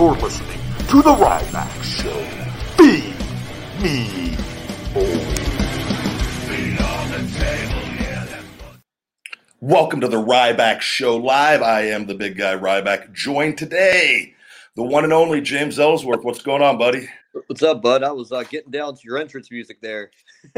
You're listening to The Ryback Show. Feed me more. Welcome to The Ryback Show Live. I am the big guy Ryback, joined today, the one and only James Ellsworth. What's going on, buddy? What's up, bud? I was getting down to your entrance music there.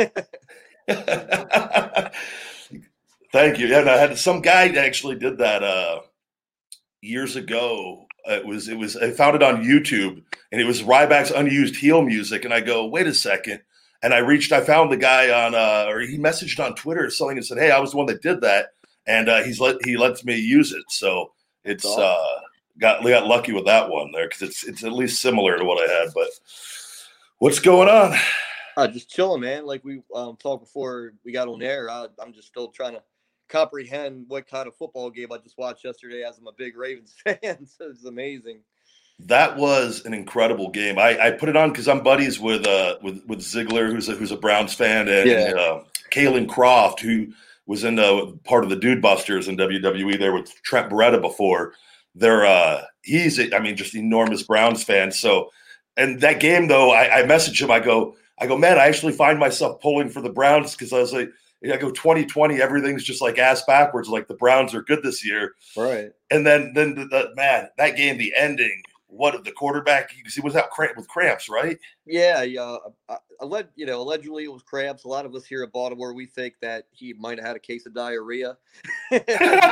Thank you. And I had some guy actually did that years ago. I found it on YouTube, and it was Ryback's unused heel music. And I go, wait a second. And I found the guy on, or he messaged on Twitter or something and said, hey, I was the one that did that. And he lets me use it. So it's got lucky with that one there, because it's at least similar to what I had. But what's going on? Just chilling, man. Like we talked before we got on air. I'm just still trying to comprehend what kind of football game I just watched yesterday, as I'm a big Ravens fan. So it's amazing. That was an incredible game. I put it on because I'm buddies with Ziggler, who's a Browns fan, and Kalen Croft, who was in part of the Dude Busters in WWE there with Trent Beretta before. He's just enormous Browns fan. So, and that game though, I messaged him. I go, man, I actually find myself pulling for the Browns, because I was like, I go 2020, everything's just like ass backwards. Like the Browns are good this year, right? And then that game, the ending. What the quarterback? Because he was out with cramps, right? Yeah. Allegedly it was cramps. A lot of us here in Baltimore, we think that he might have had a case of diarrhea. But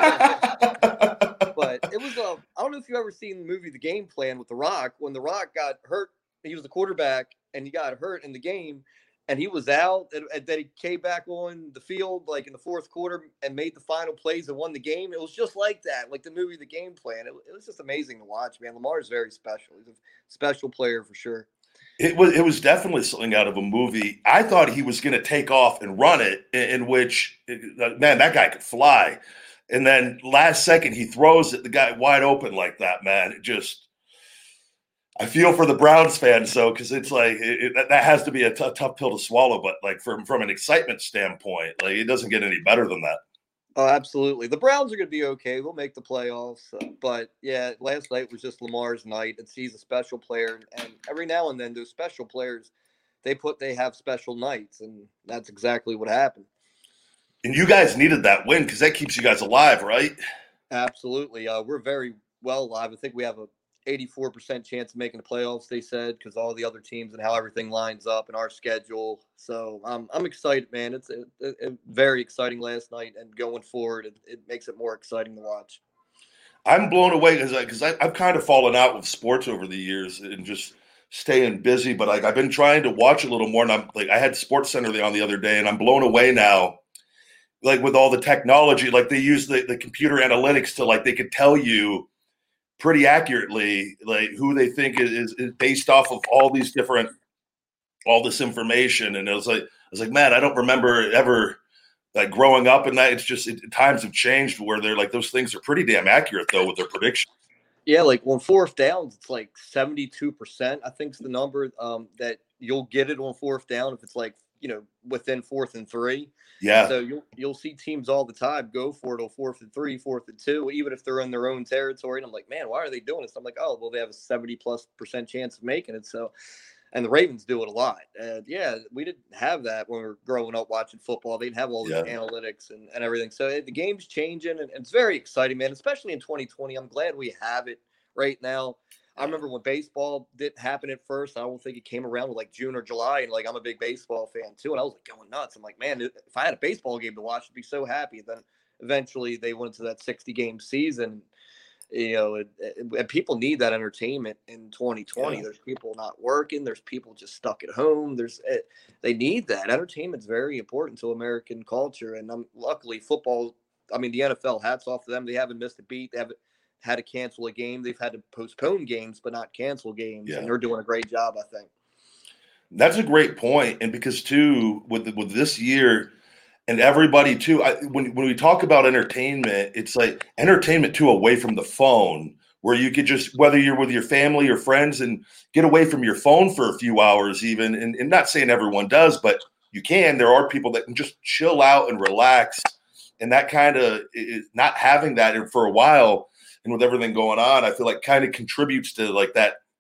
it was I don't know if you've ever seen the movie The Game Plan with The Rock. When The Rock got hurt, he was the quarterback, and he got hurt in the game, and he was out, and then he came back on the field like in the fourth quarter and made the final plays and won the game. It was just like that, like the movie The Game Plan. It was just amazing to watch, man. Lamar is very special. He's a special player for sure. It was definitely something out of a movie. I thought he was going to take off and run it, in which, man, that guy could fly. And then last second he throws it, the guy wide open like that, man. It just, I feel for the Browns fans, though, because it's like that has to be a tough pill to swallow. But like from an excitement standpoint, like it doesn't get any better than that. Oh, absolutely. The Browns are going to be okay. They'll make the playoffs. But yeah, last night was just Lamar's night. He's a special player, and every now and then those special players, they have special nights, and that's exactly what happened. And you guys needed that win, because that keeps you guys alive, right? Absolutely. We're very well alive. I think we have a 84% chance of making the playoffs, they said, because all the other teams and how everything lines up in our schedule. So I'm excited, man. It's a very exciting last night, and going forward, it makes it more exciting to watch. I'm blown away because I've kind of fallen out with sports over the years and just staying busy. But I've been trying to watch a little more, and I'm like, I had Sports Center on the other day, and I'm blown away now. Like with all the technology, like they use the computer analytics to, like, they could tell you pretty accurately, like, who they think is based off of all this information. And I was like, man, I don't remember ever like growing up in that. It's just times have changed where they're like, those things are pretty damn accurate though with their predictions. Yeah, like on fourth downs, it's like 72%. I think is the number that you'll get it on fourth down if it's like, within 4th and 3. Yeah. So you'll see teams all the time go for it on 4th and 3, 4th and 2, even if they're in their own territory. And I'm like, man, why are they doing this? I'm like, oh, well, they have a 70+% chance of making it. So, and the Ravens do it a lot. And yeah, we didn't have that when we were growing up watching football. They didn't have all the analytics and everything. So the game's changing, and it's very exciting, man, especially in 2020. I'm glad we have it right now. I remember when baseball didn't happen at first. I don't think it came around with like June or July. And like, I'm a big baseball fan too. And I was like going nuts. I'm like, man, if I had a baseball game to watch, I'd be so happy. And then eventually they went to that 60-game season, and people need that entertainment in 2020. Yeah. There's people not working. There's people just stuck at home. They need that. Entertainment's very important to American culture. And luckily football, the NFL, hats off to them. They haven't missed a beat. They haven't had to cancel a game. They've had to postpone games, but not cancel games. Yeah. And they're doing a great job, I think. That's a great point. And because too, with this year and everybody too, when we talk about entertainment, it's like entertainment too away from the phone, where you could just, whether you're with your family or friends, and get away from your phone for a few hours even. And not saying everyone does, but you can. There are people that can just chill out and relax. And that kind of not having that for a while, and with everything going on, I feel like kind of contributes to like that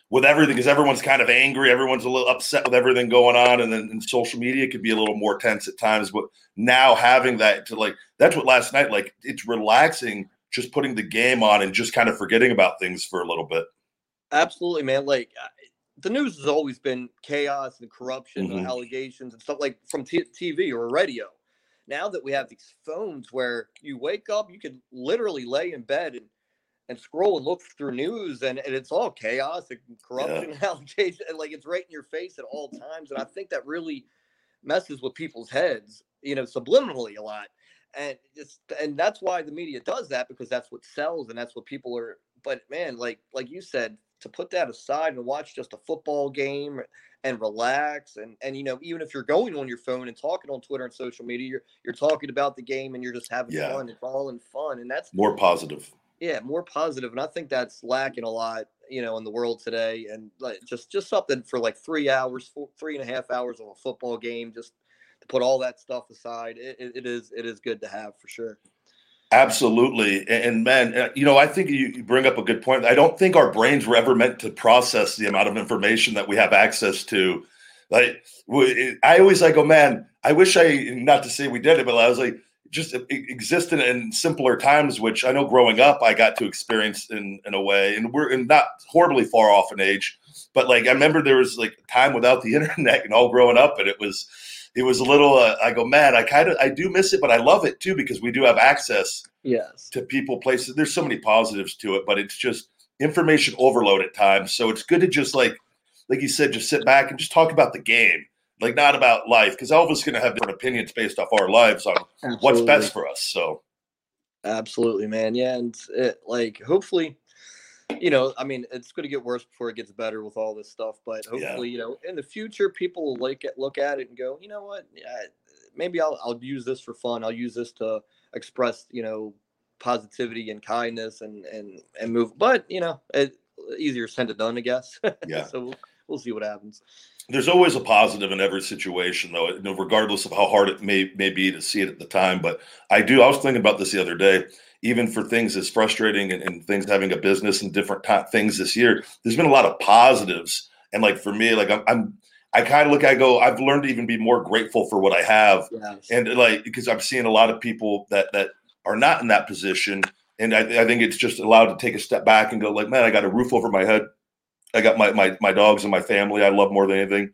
with everything, because everyone's kind of angry, everyone's a little upset with everything going on, and then social media could be a little more tense at times. But now having that to like, that's what last night, like, it's relaxing just putting the game on and just kind of forgetting about things for a little bit. Absolutely, man. Like, the news has always been chaos and corruption and allegations and stuff like from TV or radio. Now that we have these phones where you wake up, you could literally lay in bed and scroll and look through news, and it's all chaos and corruption allegations, and like it's right in your face at all times. And I think that really messes with people's heads, subliminally a lot. And that's why the media does that, because that's what sells and that's what people are. But man, like you said, to put that aside and watch just a football game and relax, and even if you're going on your phone and talking on Twitter and social media, you're talking about the game and you're just having fun. It's all in fun, and that's more positive. Yeah, more positive. And I think that's lacking a lot, in the world today. And like just something for like 3 hours, 3.5 hours of a football game, just to put all that stuff aside. It is good to have, for sure. Absolutely. And man, I think you bring up a good point. I don't think our brains were ever meant to process the amount of information that we have access to. Like, I always go, man, I wish not to say we did it, but I was like, just existed in simpler times, which I know growing up I got to experience in a way, and we're not horribly far off in age, but like I remember there was like a time without the internet and all growing up, and it was a little. I go, man, I do miss it, but I love it too, because we do have access to people, places. There's so many positives to it, but it's just information overload at times. So it's good to just like you said, just sit back and just talk about the game. Like, not about life, because all of us going to have different opinions based off our lives on what's best for us. So, absolutely, man. Yeah, and hopefully, it's going to get worse before it gets better with all this stuff. But hopefully, in the future, people will look at it and go, you know what? Yeah, maybe I'll use this for fun. I'll use this to express, positivity and kindness and move. But easier said than done, I guess. Yeah. So we'll see what happens. There's always a positive in every situation, though, regardless of how hard it may be to see it at the time. But I was thinking about this the other day, even for things as frustrating and things having a business and different things this year, there's been a lot of positives. And like for me, like I kind of I've learned to even be more grateful for what I have. Yes. And like, because I'm seeing a lot of people that are not in that position. And I think it's just allowed to take a step back and go like, man, I got a roof over my head. I got my dogs and my family I love more than anything.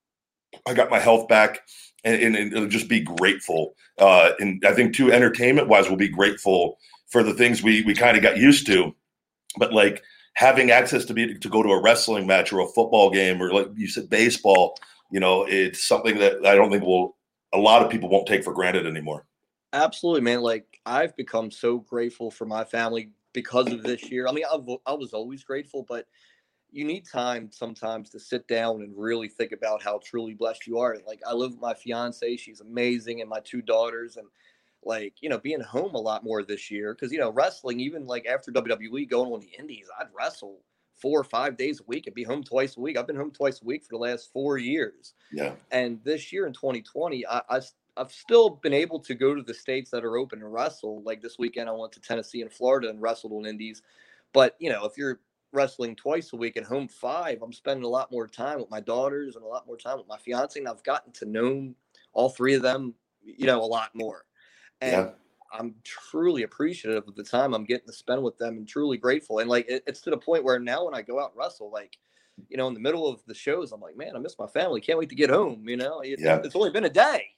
I got my health back, and just be grateful. And I think too, entertainment wise, we'll be grateful for the things we kind of got used to, but like having access to go to a wrestling match or a football game, or like you said, baseball, it's something that I don't think a lot of people won't take for granted anymore. Absolutely, man. Like, I've become so grateful for my family because of this year. I mean, I was always grateful, but you need time sometimes to sit down and really think about how truly blessed you are. Like, I live with my fiance, she's amazing, and my 2 daughters, and like, being home a lot more this year. Cause wrestling, even like after WWE going on the indies, I'd wrestle 4 or 5 days a week and be home twice a week. I've been home twice a week for the last 4 years. Yeah. And this year in 2020, I've still been able to go to the states that are open and wrestle. Like this weekend, I went to Tennessee and Florida and wrestled on indies. But, if you're wrestling twice a week and home 5, I'm spending a lot more time with my daughters and a lot more time with my fiance, and I've gotten to know all 3 of them a lot more, and I'm truly appreciative of the time I'm getting to spend with them, and truly grateful. And like it's to the point where now when I go out and wrestle, like in the middle of the shows, I'm like, man, I miss my family, can't wait to get home. It's only been a day.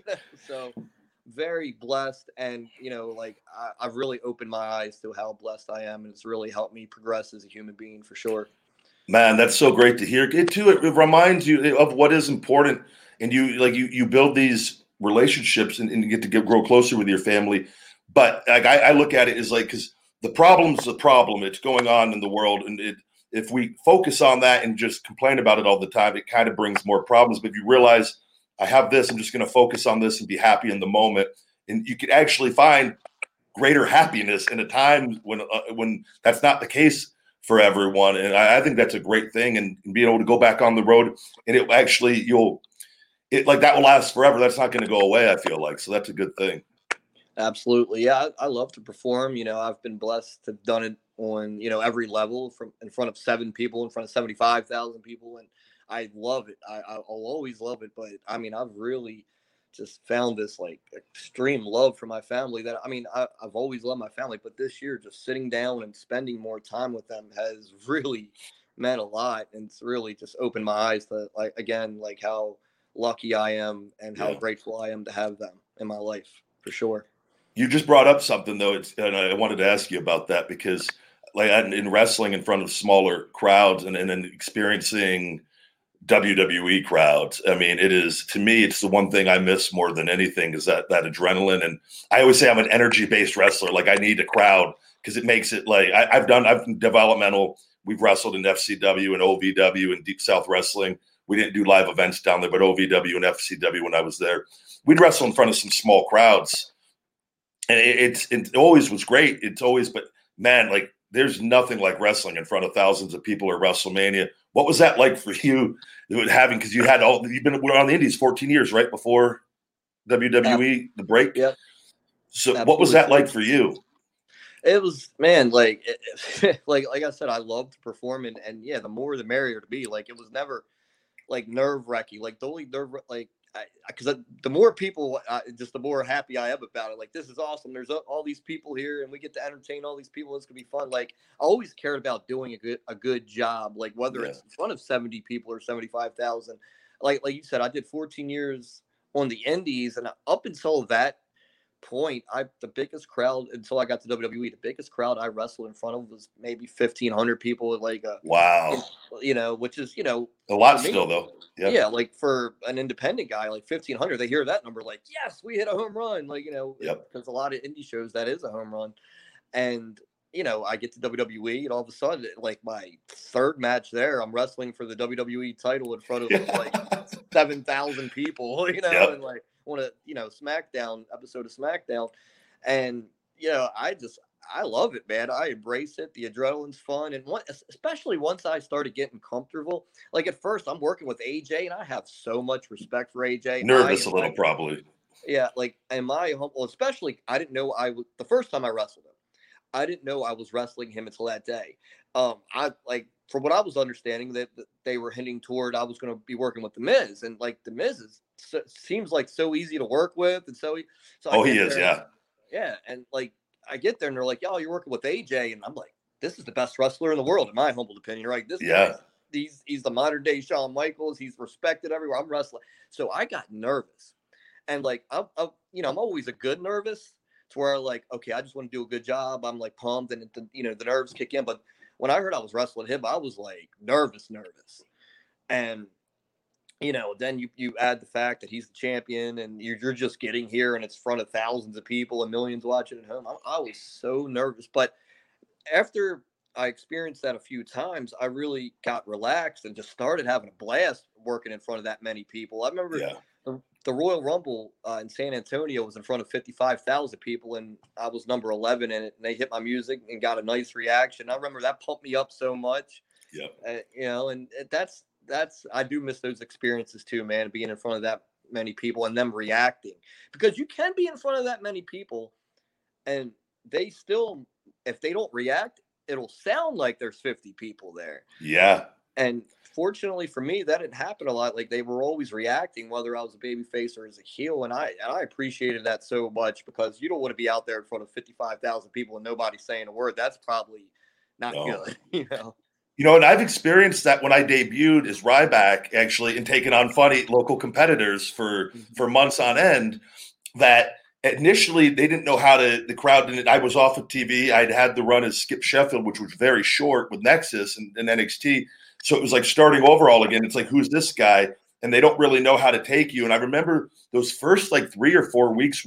So very blessed, and I've really opened my eyes to how blessed I am, and it's really helped me progress as a human being, for sure. Man, that's so great to hear. It reminds you of what is important, and you build these relationships and you get to grow closer with your family. But like I look at it as like, because the problem's the problem, it's going on in the world, and if we focus on that and just complain about it all the time, it kind of brings more problems. But if you realize, I have this, I'm just going to focus on this and be happy in the moment. And you could actually find greater happiness in a time when that's not the case for everyone. And I think that's a great thing. And being able to go back on the road, and it actually, that will last forever. That's not going to go away, I feel like. So that's a good thing. Absolutely. Yeah, I love to perform. I've been blessed to have done it on, every level, from in front of 7 people, in front of 75,000 people. And I love it. I'll always love it. But I mean, I've really just found this like extreme love for my family that, I mean, I've always loved my family, but this year just sitting down and spending more time with them has really meant a lot. And it's really just opened my eyes to, like, again, like how lucky I am and how grateful I am to have them in my life, for sure. You just brought up something though, and I wanted to ask you about that because, like, in wrestling in front of smaller crowds and then experiencing WWE crowds, I mean, it is, to me, it's the one thing I miss more than anything is that adrenaline. And I always say I'm an energy-based wrestler. Like, I need a crowd because it makes it like I've been developmental. We've wrestled in FCW and OVW and Deep South Wrestling. We didn't do live events down there, but OVW and FCW when I was there, we'd wrestle in front of some small crowds. And it always was great. It's always, but man, like there's nothing like wrestling in front of thousands of people or WrestleMania. What was that like for you having, because you've been on the Indies 14 years, right? Before WWE, the break. Yep. So what was that like for you? It was, man, like, like I said, I love to perform, and yeah, the more the merrier to be. Like, it was never like nerve-wracking. Like, the only because the more people, just the more happy I am about it. Like, this is awesome. There's all these people here, and we get to entertain all these people. It's gonna be fun. Like, I always cared about doing a good job. Like, whether it's in front of 70 people or 75,000. Like you said, I did 14 years on the Indies, and up until that point, the biggest crowd until I got to WWE, the biggest crowd I wrestled in front of was maybe 1,500 people. Like, wow, which is a lot still though. Yeah, like for an independent guy, like 1,500, they hear that number, like, yes, we hit a home run. Like, because a lot of indie shows that is a home run. And I get to WWE, and all of a sudden, like my third match there, I'm wrestling for the WWE title in front of like 7,000 people. And like on a SmackDown episode of SmackDown, and I love it, man. I embrace it. The adrenaline's fun, and especially once I started getting comfortable. Like, at first, I'm working with AJ, and I have so much respect for AJ. Nervous a little, probably. Yeah, like, in my humble, especially, I didn't know the first time I wrestled him, I didn't know I was wrestling him until that day. I like, from what I was understanding, that they were hinting toward I was going to be working with The Miz, and like The Miz seems like so easy to work with, and so he is, yeah, and like I get there and they're like, "Yo, you're working with AJ," and I'm like, "This is the best wrestler in the world, in my humble opinion, right? This guy, he's the modern day Shawn Michaels. He's respected everywhere. I'm wrestling." So I got nervous, and like I'm always a good nervous. To where, like, okay, I just want to do a good job. I'm like pumped, and the nerves kick in. But when I heard I was wrestling him, I was like nervous, and then you add the fact that he's the champion, and you're just getting here, and it's in front of thousands of people and millions watching at home. I was so nervous, but after I experienced that a few times, I really got relaxed and just started having a blast working in front of that many people. I remember the Royal Rumble in San Antonio was in front of 55,000 people, and I was number 11 in it, and they hit my music and got a nice reaction. I remember that pumped me up so much. And that's I do miss those experiences too, man, being in front of that many people and them reacting, because you can be in front of that many people and they still, if they don't react, it'll sound like there's 50 people there. Yeah. And fortunately for me, that didn't happen a lot. Like, they were always reacting, whether I was a babyface or as a heel. And I appreciated that so much, because you don't want to be out there in front of 55,000 people and nobody saying a word. That's probably not good, and I've experienced that when I debuted as Ryback, actually, and taken on funny local competitors for months on end, that initially they didn't know how the crowd didn't. I was off of TV. I'd had the run as Skip Sheffield, which was very short with Nexus and NXT. So it was like starting over all again. It's like, who's this guy? And they don't really know how to take you. And I remember those first like 3 or 4 weeks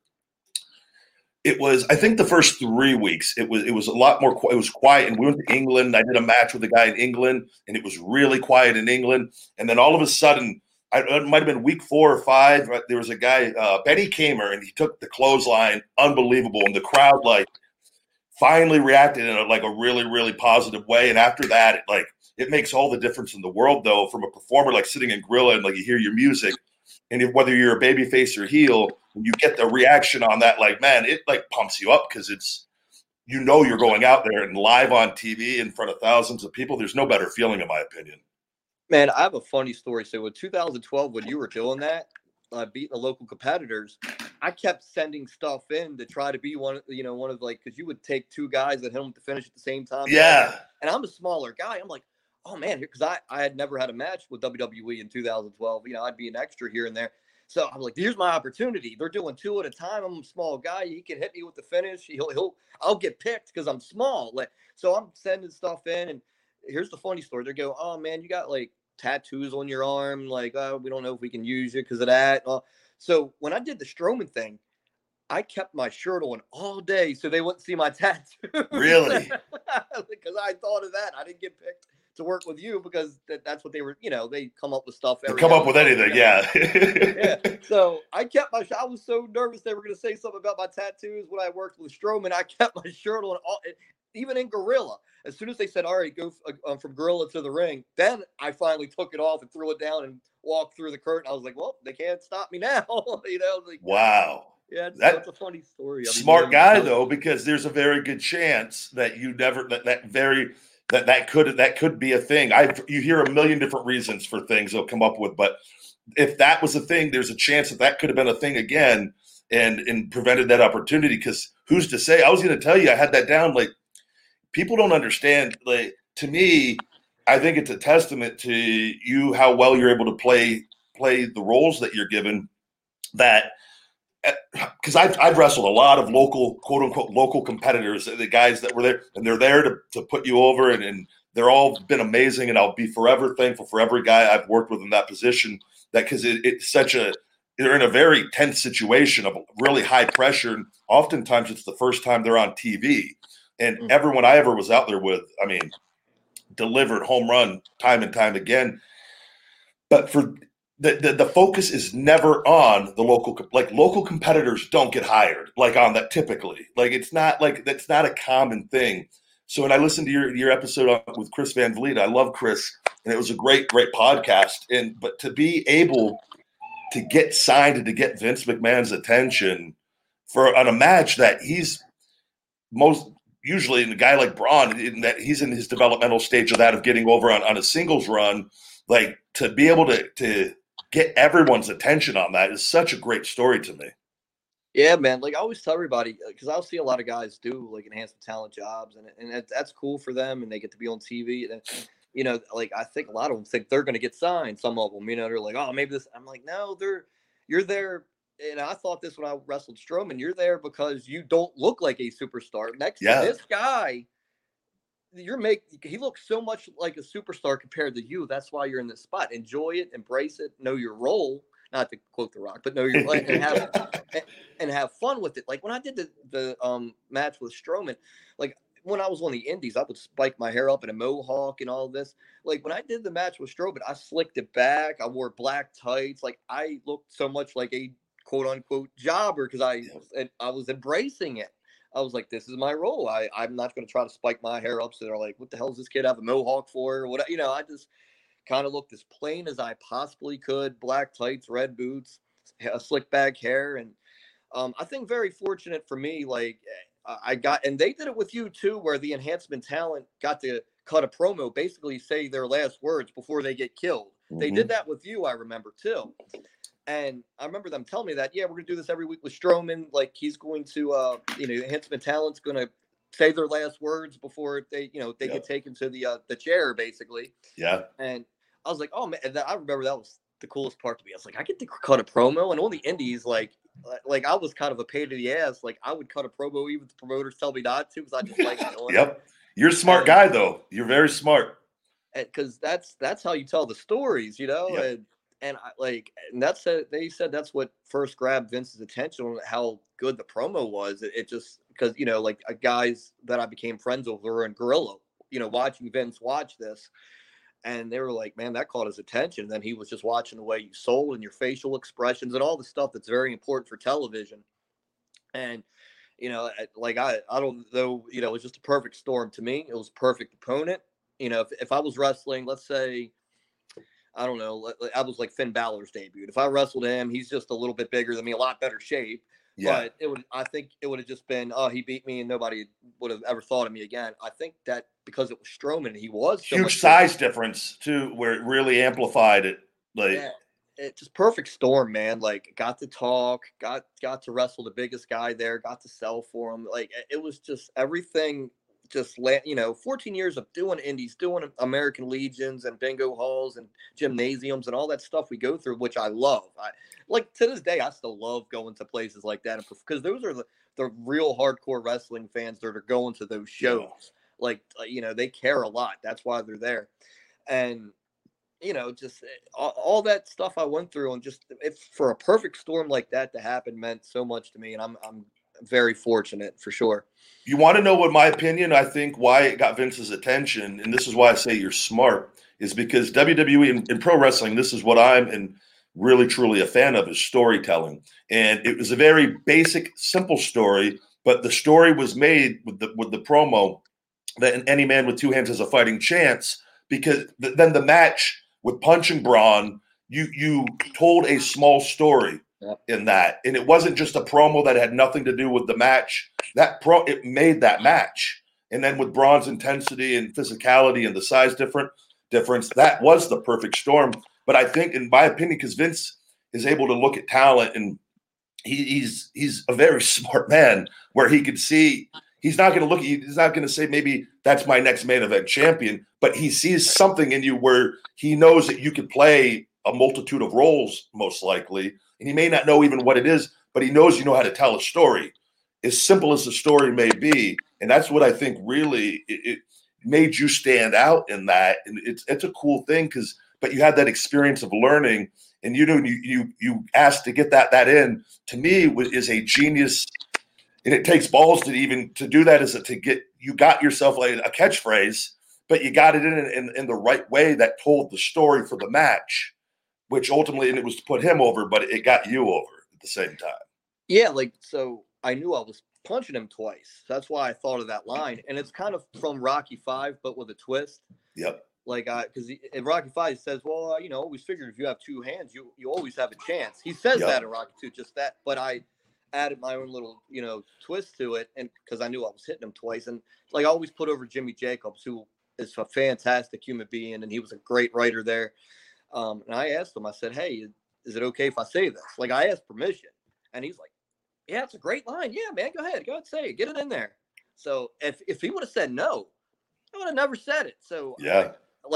I think the first 3 weeks, it was a lot more, it was quiet. And we went to England. I did a match with a guy in England, and it was really quiet in England. And then all of a sudden, it might have been week 4 or 5, but there was a guy, Benny Kamer, and he took the clothesline, unbelievable. And the crowd like finally reacted in a really, really positive way. And after that, it makes all the difference in the world, though, from a performer, like sitting in Gorilla and like you hear your music. And whether you're a baby face or heel, when you get the reaction on that, like, man, it like pumps you up because it's, you know, you're going out there and live on TV in front of thousands of people. There's no better feeling, in my opinion. Man, I have a funny story. So in 2012, when you were doing that, beating the local competitors, I kept sending stuff in to try to be one of like, because you would take two guys that hit them to finish at the same time. Yeah. And I'm a smaller guy. I'm like, oh man, because I had never had a match with WWE in 2012. I'd be an extra here and there. So I'm like, here's my opportunity. They're doing two at a time. I'm a small guy. He can hit me with the finish. I'll get picked because I'm small. So I'm sending stuff in, and here's the funny story. They go, oh man, you got like tattoos on your arm. Like, oh, we don't know if we can use you because of that. So when I did the Strowman thing, I kept my shirt on all day so they wouldn't see my tattoo. Really? Because I thought of that. I didn't get picked to work with you because that's what they were, they come up with stuff. They come up with anything, yeah. Yeah. So I kept I was so nervous they were going to say something about my tattoos when I worked with Strowman. I kept my shirt on, even in Gorilla. As soon as they said, all right, go from Gorilla to the ring, then I finally took it off and threw it down and walked through the curtain. I was like, well, they can't stop me now. Like, wow. Yeah, that's a funny story. Smart guy though, because there's a very good chance that you never that could be a thing. You hear a million different reasons for things they'll come up with, but if that was a thing, there's a chance that could have been a thing again and prevented that opportunity. Because who's to say? I was going to tell you, I had that down. Like, people don't understand. Like, to me, I think it's a testament to you how well you're able to play the roles that you're given. That. Because I've wrestled a lot of local, quote unquote, local competitors, the guys that were there, and they're there to put you over, and they're all been amazing. And I'll be forever thankful for every guy I've worked with in that position. That because it's they're in a very tense situation of really high pressure, and oftentimes it's the first time they're on TV. And everyone I ever was out there with, I mean, delivered home run time and time again. But for the focus is never on the local competitors don't get hired on that typically. Like, it's not like that's not a common thing. So when I listened to your episode with Chris Van Vliet, I love Chris, and it was a great podcast. But to be able to get signed and to get Vince McMahon's attention on a match that he's most usually, in a guy like Braun, in that he's in his developmental stage of that, of getting over on a singles run, like, to be able to get everyone's attention on that is such a great story to me. Yeah, man. Like, I always tell everybody, because I'll see a lot of guys do like enhancement talent jobs, and that's cool for them, and they get to be on TV. And like, I think a lot of them think they're going to get signed. Some of them, they're like, oh, maybe this. I'm like, no, you're there. And I thought this when I wrestled Strowman. You're there because you don't look like a superstar. Next to this guy, he looks so much like a superstar compared to you. That's why you're in this spot. Enjoy it, embrace it, know your role. Not to quote The Rock, but know your and have fun with it. Like, when I did the match with Strowman, like, when I was on the indies, I would spike my hair up in a mohawk and all this. Like, when I did the match with Strowman, I slicked it back. I wore black tights. Like, I looked so much like a quote unquote jobber because I was embracing it. I was like, this is my role. I'm not going to try to spike my hair up. So they're like, what the hell does this kid have a mohawk for? Or what? I just kind of looked as plain as I possibly could. Black tights, red boots, a slick back hair. And I think very fortunate for me, like, and they did it with you too, where the enhancement talent got to cut a promo, basically say their last words before they get killed. Mm-hmm. They did that with you, I remember too. And I remember them telling me that, yeah, we're going to do this every week with Strowman. Like, he's going to, enhancement talent's going to say their last words before they get taken to the chair, basically. Yeah. And I was like, oh man, and I remember that was the coolest part to me. I was like, I get to cut a promo, and on the indies, like I was kind of a pain in the ass. Like, I would cut a promo even if the promoters tell me not to, because I just like doing Yep. It. You're a smart guy, though. You're very smart. Because that's how you tell the stories, Yep. And they said that's what first grabbed Vince's attention on how good the promo was. It just because guys that I became friends with were in Gorilla, watching Vince watch this, and they were like, man, that caught his attention. And then he was just watching the way you sold and your facial expressions and all the stuff that's very important for television. And I don't know, it was just a perfect storm to me. It was a perfect opponent. If I was wrestling, let's say, I don't know, that was like Finn Balor's debut. If I wrestled him, he's just a little bit bigger than me, a lot better shape. Yeah. But I think it would have just been, oh, he beat me and nobody would have ever thought of me again. I think that because it was Strowman, he was so huge size difference too, where it really amplified it. Like, yeah, it's just perfect storm, man. Like, got to talk, got to wrestle the biggest guy there, got to sell for him. Like, it was just everything. Just 14 years of doing indies, doing American Legions and bingo halls and gymnasiums and all that stuff we go through, which I love. Like to this day, I still love going to places like that because those are the real hardcore wrestling fans that are going to those shows. Yeah. Like, they care a lot. That's why they're there. And, just all that stuff I went through, and just for a perfect storm like that to happen meant so much to me. And I'm very fortunate for sure. You want to know what my opinion, I think why it got Vince's attention, and this is why I say you're smart, is because WWE in pro wrestling, this is what I'm really truly a fan of, is storytelling. And it was a very basic, simple story, but the story was made with the promo that any man with two hands has a fighting chance, because then the match with Punching Braun, you told a small story. Yep. In that, and it wasn't just a promo that had nothing to do with the match. It made that match, and then with Braun's intensity and physicality and the size difference, that was the perfect storm. But I think, in my opinion, because Vince is able to look at talent, and he's a very smart man, where he could see he's not going to he's not going to say maybe that's my next main event champion, but he sees something in you where he knows that you could play a multitude of roles, most likely. And he may not know even what it is, but he knows you know how to tell a story, as simple as the story may be. And that's what I think really it made you stand out in that. And it's a cool thing but you had that experience of learning, and you asked to get that in. To me, is a genius, and it takes balls to do that. You got yourself like a catchphrase, but you got it in the right way that told the story for the match. Which ultimately, and it was to put him over, but it got you over at the same time. Yeah, so I knew I was punching him twice. That's why I thought of that line. And it's kind of from Rocky V, but with a twist. Yep. Because in Rocky V, he says, well, always figured if you have two hands, you always have a chance. He says that in Rocky II, just that. But I added my own little, twist to it, and because I knew I was hitting him twice. And I always put over Jimmy Jacobs, who is a fantastic human being, and he was a great writer there. And I asked him, I said, hey, is it okay if I say this? I asked permission. And he's like, yeah, it's a great line. Yeah, man, go ahead, say it. Get it in there. So if he would have said no, I would have never said it. So yeah,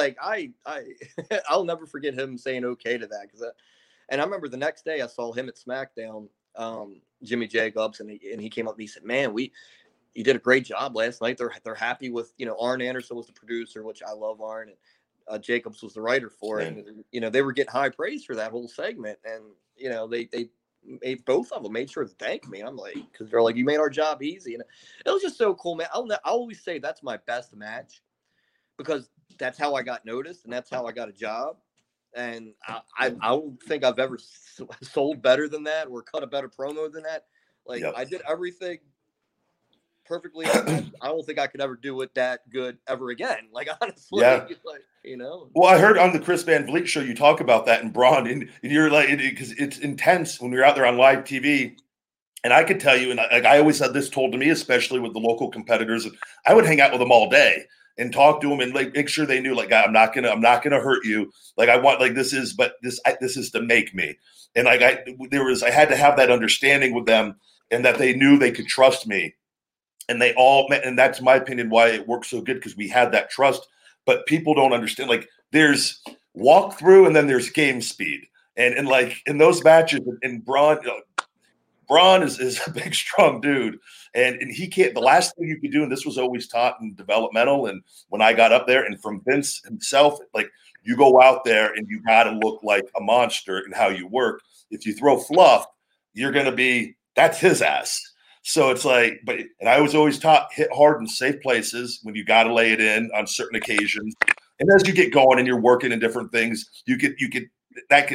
I'll never forget him saying okay to that. And I remember the next day I saw him at SmackDown, Jimmy Jacobs, and he came up and he said, man, you did a great job last night. They're happy with, Arn Anderson was the producer, which I love Arn, and Jacobs was the writer for it. And, they were getting high praise for that whole segment. And, they made, both of them made sure to thank me. I'm like, because they're like, you made our job easy. And it was just so cool, man. I always say that's my best match, because that's how I got noticed and that's how I got a job. And I don't think I've ever sold better than that or cut a better promo than that. I did everything perfectly. I don't think I could ever do it that good ever again. Honestly, Well, I heard on the Chris Van Vliet show you talk about that in Braun, and you're like, because it's intense when you're out there on live TV. And I could tell you, and I always had this told to me, especially with the local competitors, I would hang out with them all day and talk to them and make sure they knew, I'm not gonna hurt you. I want this is to make me. And I had to have that understanding with them, and that they knew they could trust me. And and that's my opinion why it works so good, because we had that trust. But people don't understand. There's walkthrough and then there's game speed. And in those matches, and Braun is a big, strong dude. And he can't, the last thing you could do, and this was always taught in developmental, and when I got up there, and from Vince himself, you go out there and you got to look like a monster in how you work. If you throw fluff, you're going to be, that's his ass. So it's and I was always taught, hit hard in safe places when you got to lay it in on certain occasions. And as you get going and you're working in different things,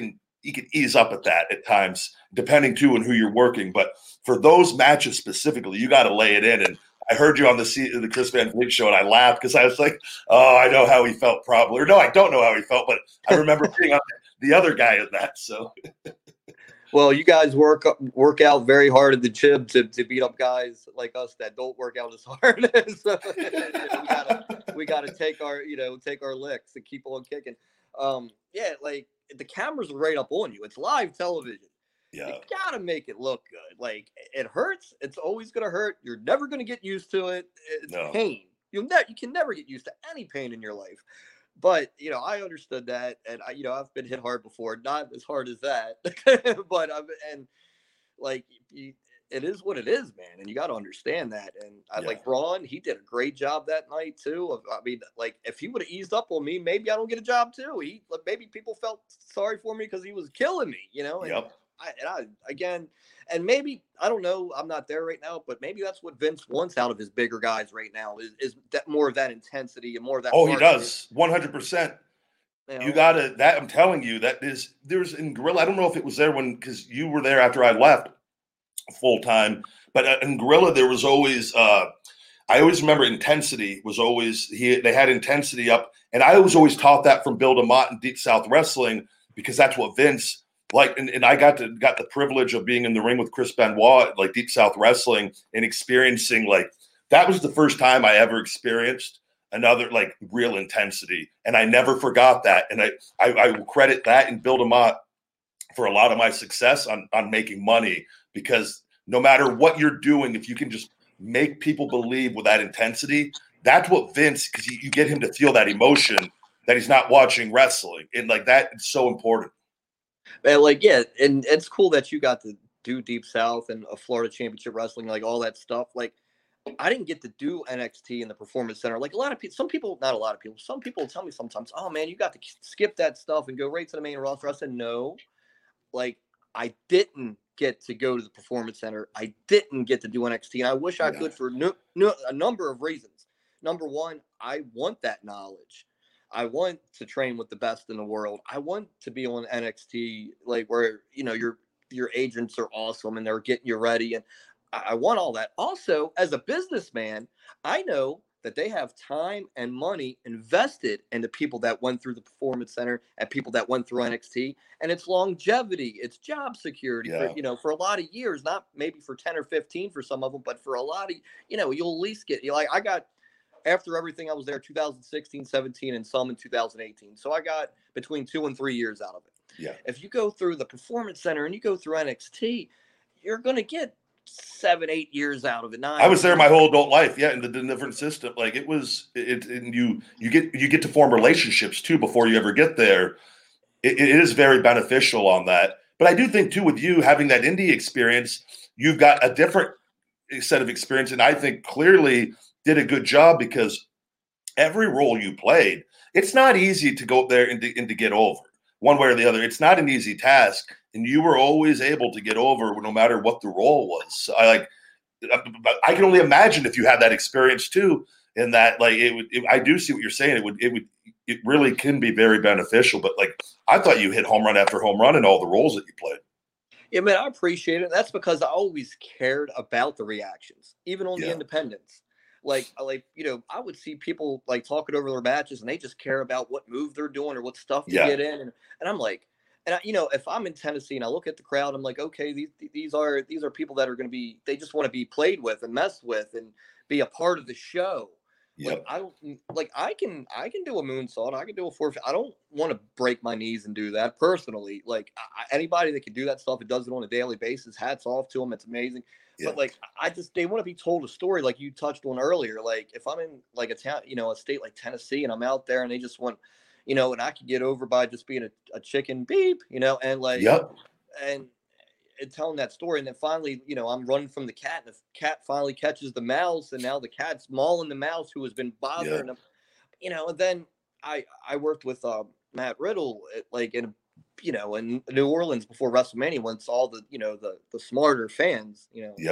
could ease up at that at times, depending too on who you're working. But for those matches specifically, you got to lay it in. And I heard you on the Chris Van Vliet show, and I laughed because I was like, "Oh, I know how he felt, probably." Or no, I don't know how he felt, but I remember being on the other guy in that. So, well, you guys work out very hard at the gym to beat up guys like us that don't work out as hard. So, we gotta take our licks and keep on kicking. Yeah, like the cameras are right up on you. It's live television. yeah, You gotta make it look good. Like it hurts. It's always gonna hurt. You're never gonna get used to it. It's pain. You can never get used to any pain in your life. But I understood that, and I've been hit hard before, not as hard as that, but it is what it is, man, and you got to understand that. And I like Braun; he did a great job that night too. I mean, like if he would have eased up on me, maybe I don't get a job too. Maybe people felt sorry for me because he was killing me, And yep. And maybe I don't know. I'm not there right now, but maybe that's what Vince wants out of his bigger guys right now is that more of that intensity and more of that. Oh, he does 100%. You gotta that. I'm telling you there's in Gorilla. I don't know if it was there because you were there after I left full time, but in Gorilla there was always. I always remember intensity was always they had intensity up, and I was always taught that from Bill DeMott in Deep South Wrestling because that's what Vince. Like, and I got the privilege of being in the ring with Chris Benoit, like Deep South Wrestling, and experiencing like that was the first time I ever experienced another like real intensity, and I never forgot that. And I will credit that and Bill DeMott for a lot of my success on making money because no matter what you're doing, if you can just make people believe with that intensity, that's what Vince because you get him to feel that emotion that he's not watching wrestling, and like that it's so important. And and it's cool that you got to do Deep South and a Florida Championship Wrestling, like all that stuff. Like, I didn't get to do NXT in the Performance Center. Like a lot of people, some people tell me sometimes, "Oh man, you got to skip that stuff and go right to the main roster." I said, "No, like I didn't get to go to the Performance Center. I didn't get to do NXT, and I wish I could for a number of reasons. Number one, I want that knowledge." I want to train with the best in the world. I want to be on NXT, like where your agents are awesome and they're getting you ready, and I want all that. Also, as a businessman, I know that they have time and money invested into people that went through the Performance Center and people that went through NXT, and it's longevity, it's job security for a lot of years, not maybe for 10 or 15 for some of them, but for a lot of you'll at least get I got. After everything, I was there 2016, 17, and some in 2018. So I got between 2 and 3 years out of it. Yeah. If you go through the Performance Center and you go through NXT, you're going to get 7, 8 years out of it. 9. I was there my whole adult life. Yeah. In the different system. Like and you get to form relationships too, before you ever get there. It is very beneficial on that. But I do think too, with you having that indie experience, you've got a different set of experience. And I think clearly did a good job because every role you played, it's not easy to go up there and to get over one way or the other. It's not an easy task, and you were always able to get over no matter what the role was. So I can only imagine if you had that experience too, and that like I do see what you're saying. It really can be very beneficial. But like I thought you hit home run after home run in all the roles that you played. Yeah, man, I appreciate it. That's because I always cared about the reactions, even on the independents. Like I would see people like talking over their matches, and they just care about what move they're doing or what stuff to get in, and I'm like, if I'm in Tennessee and I look at the crowd, I'm like, okay, these are people that are going to be, they just want to be played with and messed with and be a part of the show. Yep. Like I can do a moonsault, I can do a forfeit. I don't want to break my knees and do that personally. Like anybody that can do that stuff, it does it on a daily basis. Hats off to them. It's amazing. Yeah. But like, they want to be told a story like you touched on earlier. Like if I'm in like a town, a state like Tennessee, and I'm out there and they just want, and I can get over by just being a chicken beep, and like, and telling that story. And then finally, I'm running from the cat, and the cat finally catches the mouse, and now the cat's mauling the mouse who has been bothering him, and then I worked with Matt Riddle in New Orleans before WrestleMania, once all the the smarter fans,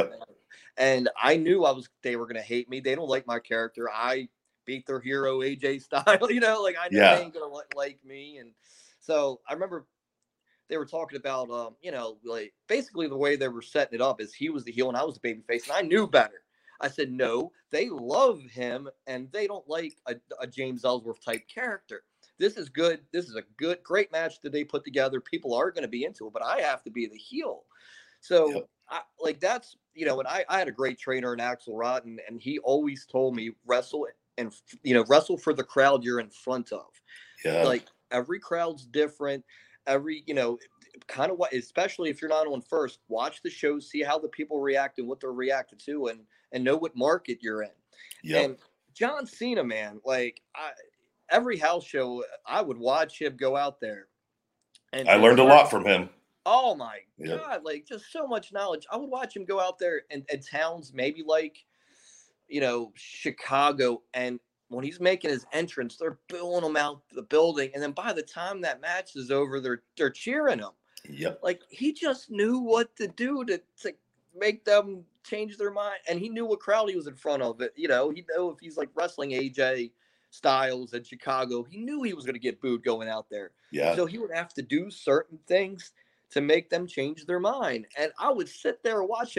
and I knew they were gonna hate me. They don't like my character. I beat their hero AJ Styles, like I know they ain't gonna like me. And so I remember they were talking about, like basically the way they were setting it up is he was the heel and I was the baby face, and I knew better. I said, no, they love him and they don't like a James Ellsworth type character. This is good. This is a great match that they put together. People are going to be into it, but I have to be the heel. So that's, and I had a great trainer in Axel Rotten, and he always told me wrestle for the crowd you're in front of. Yeah. Like every crowd's different. Every, kind of what, especially if you're not on first, watch the show, see how the people react and what they're reacting to, and know what market you're in. Yep. And John Cena, man, like every house show, I would watch him go out there. And I learned a lot from him. Oh my God, like just so much knowledge. I would watch him go out there and towns maybe like, Chicago, and when he's making his entrance, they're booing him out the building. And then by the time that match is over, they're cheering him. Yep. Like he just knew what to do to make them change their mind. And he knew what crowd he was in front of. He knew if he's like wrestling AJ Styles in Chicago, he knew he was going to get booed going out there. Yeah. So he would have to do certain things to make them change their mind. And I would sit there and watch him do that time and time again. And it didn't matter how many times I see him do it. It would amaze me.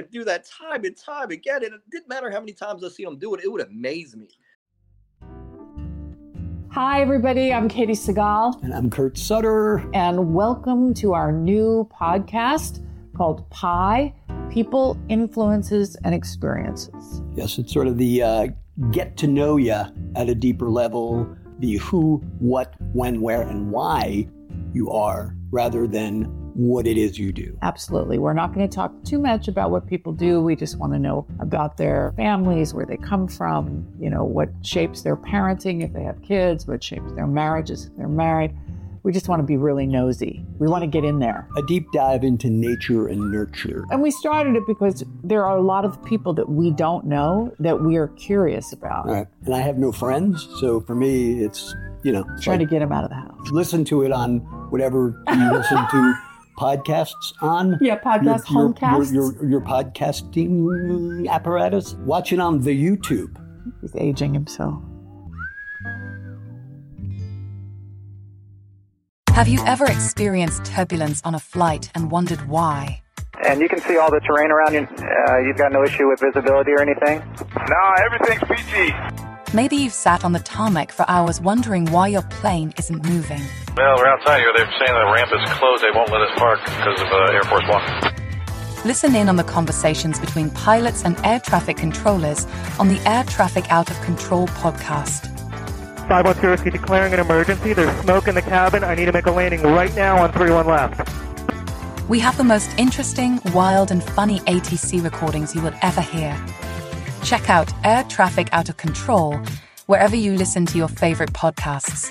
Hi, everybody. I'm Katie Segal. And I'm Kurt Sutter. And welcome to our new podcast called PIE, People, Influences, and Experiences. Yes, it's sort of the get to know you at a deeper level, the who, what, when, where, and why you are, rather than what it is you do. Absolutely. We're not going to talk too much about what people do. We just want to know about their families, where they come from, what shapes their parenting if they have kids, what shapes their marriages if they're married. We just want to be really nosy. We want to get in there. A deep dive into nature and nurture. And we started it because there are a lot of people that we don't know that we are curious about. Right. And I have no friends, so for me, it's, trying to get them out of the house. Listen to it on whatever you listen to podcasts on. Yeah, homecasts. Your podcasting apparatus. Watch it on the YouTube. He's aging himself. Have you ever experienced turbulence on a flight and wondered why? And you can see all the terrain around you. You've got no issue with visibility or anything? No, everything's PG. Maybe you've sat on the tarmac for hours wondering why your plane isn't moving. Well, we're outside here. They're saying the ramp is closed. They won't let us park because of Air Force One. Listen in on the conversations between pilots and air traffic controllers on the Air Traffic Out of Control podcast. 512 Whiskey declaring an emergency. There's smoke in the cabin. I need to make a landing right now on 31 left. We have the most interesting, wild, and funny ATC recordings you will ever hear. Check out Air Traffic Out of Control wherever you listen to your favorite podcasts.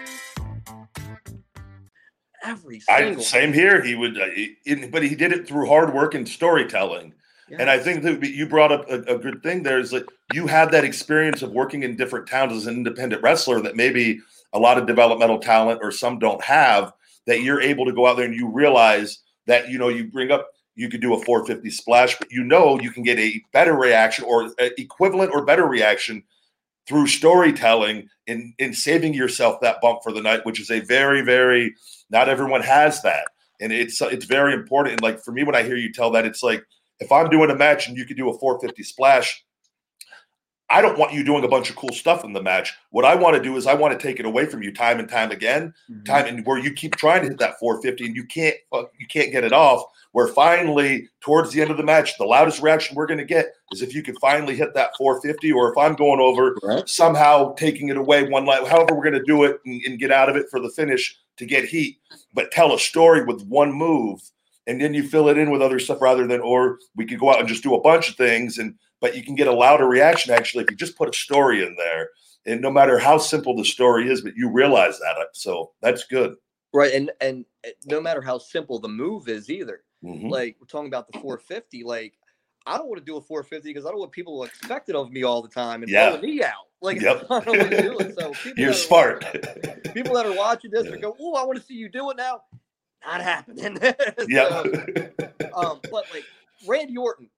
Same here. He would, but he did it through hard work and storytelling. Yes. And I think that you brought up a good thing there is that you had that experience of working in different towns as an independent wrestler that maybe a lot of developmental talent or some don't have, that you're able to go out there and you realize that, you bring up, you could do a 450 splash, but you can get a better reaction or equivalent or better reaction through storytelling in saving yourself that bump for the night, which is a very, very, not everyone has that. And it's very important. And like for me, when I hear you tell that, it's like, if I'm doing a match and you could do a 450 splash, I don't want you doing a bunch of cool stuff in the match. What I want to do is I want to take it away from you time and time again, time and where you keep trying to hit that 450 and you can't get it off. Where finally, towards the end of the match, the loudest reaction we're going to get is if you can finally hit that 450, or if I'm going over, somehow taking it away however we're going to do it and get out of it for the finish to get heat. But tell a story with one move, and then you fill it in with other stuff rather than, or we could go out and just do a bunch of things, but you can get a louder reaction actually if you just put a story in there. And no matter how simple the story is, but you realize that. So that's good. Right. And no matter how simple the move is either. Mm-hmm. Like we're talking about the 450, like I don't want to do a 450 because I don't want people to expect it of me all the time and blow me out. Like I don't want to do it. So you're smart. People that are watching this are go, oh, I want to see you do it now. Not happening. Yeah. But like Randy Orton,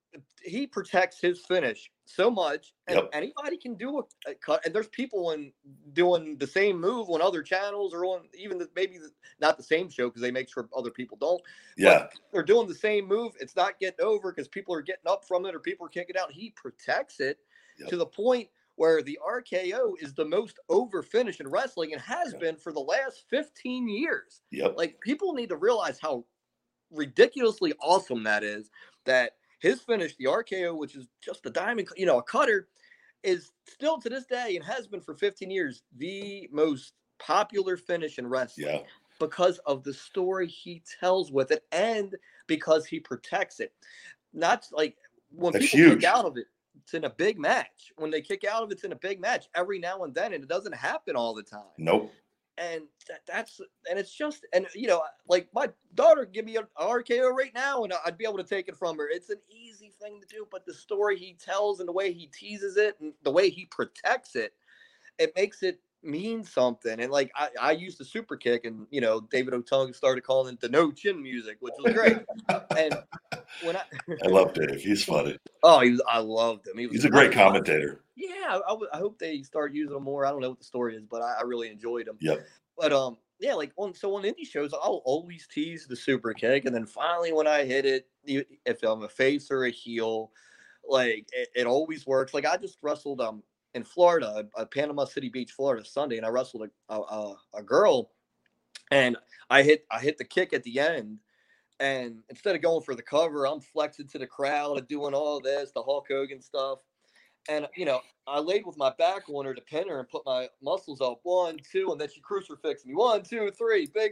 he protects his finish so much, and Yep. anybody can do a cut. And there's people doing the same move on other channels or on even not the same show because they make sure other people don't. Yeah. But they're doing the same move. It's not getting over because people are getting up from it or people are kicking out. He protects it to the point where the RKO is the most over finish in wrestling and has been for the last 15 years. Yep. Like, people need to realize how ridiculously awesome that is, that his finish, the RKO, which is just a diamond, a cutter, is still to this day and has been for 15 years the most popular finish in wrestling. Yeah. Because of the story he tells with it and because he protects it. Not like when That's people huge. kick out of it, it's in a big match. When they kick out of it, it's in a big match every now and then, and it doesn't happen all the time. Nope. And it's just, and like my daughter give me an RKO right now and I'd be able to take it from her. It's an easy thing to do, but the story he tells and the way he teases it and the way he protects it, it makes it mean something. And like I used to super kick, and David Otunga started calling it the no chin music, which was great. And when I love Dave. He's funny. Oh, I loved him. He's a great commentator. Yeah, I hope they start using him more. I don't know what the story is, but I really enjoyed him. Yep. But yeah, like on indie shows, I'll always tease the super kick, and then finally when I hit it, if I'm a face or a heel, like it always works. Like I just wrestled in Florida, Panama City Beach, Florida, Sunday, and I wrestled a girl, and I hit the kick at the end. And instead of going for the cover, I'm flexing to the crowd and doing all this, the Hulk Hogan stuff. And, I laid with my back on her to pin her and put my muscles up 1, 2, and then she crucifixed me 1, 2, 3, big,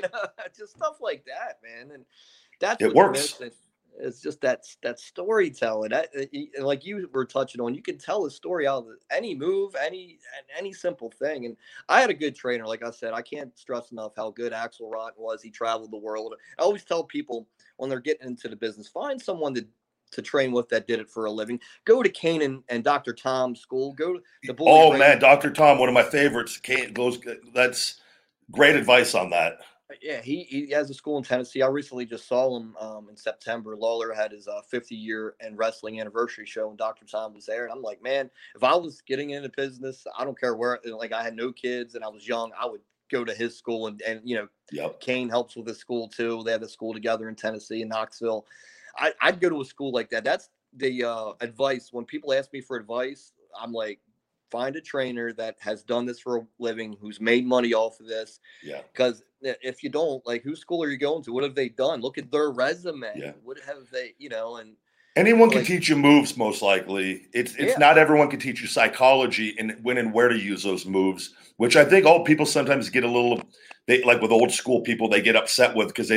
just stuff like that, man. And that's it works. It's just that storytelling. Like you were touching on, you can tell a story out of any move, any simple thing. And I had a good trainer. Like I said, I can't stress enough how good Axel Rotten was. He traveled the world. I always tell people when they're getting into the business, find someone to train with that did it for a living. Go to Kane and Dr. Tom's school. Go to the Bully Oh, Ray. man, Dr. Tom, one of my favorites. Kane goes. That's great advice on that. Yeah, he has a school in Tennessee. I recently just saw him in September. Lawler had his 50-year and wrestling anniversary show, and Dr. Tom was there. And I'm like, man, if I was getting into business, I don't care where. Like I had no kids and I was young, I would go to his school. And Yep. Kane helps with his school too. They have a school together in Tennessee, in Knoxville. I'd go to a school like that. That's the advice. When people ask me for advice, I'm like, find a trainer that has done this for a living, who's made money off of this. Yeah. Because if you don't, like, whose school are you going to? What have they done? Look at their resume. Yeah. What have they, and anyone can teach you moves, most likely. It's not everyone can teach you psychology and when and where to use those moves, which I think old people sometimes get a little, like with old school people, they get upset with because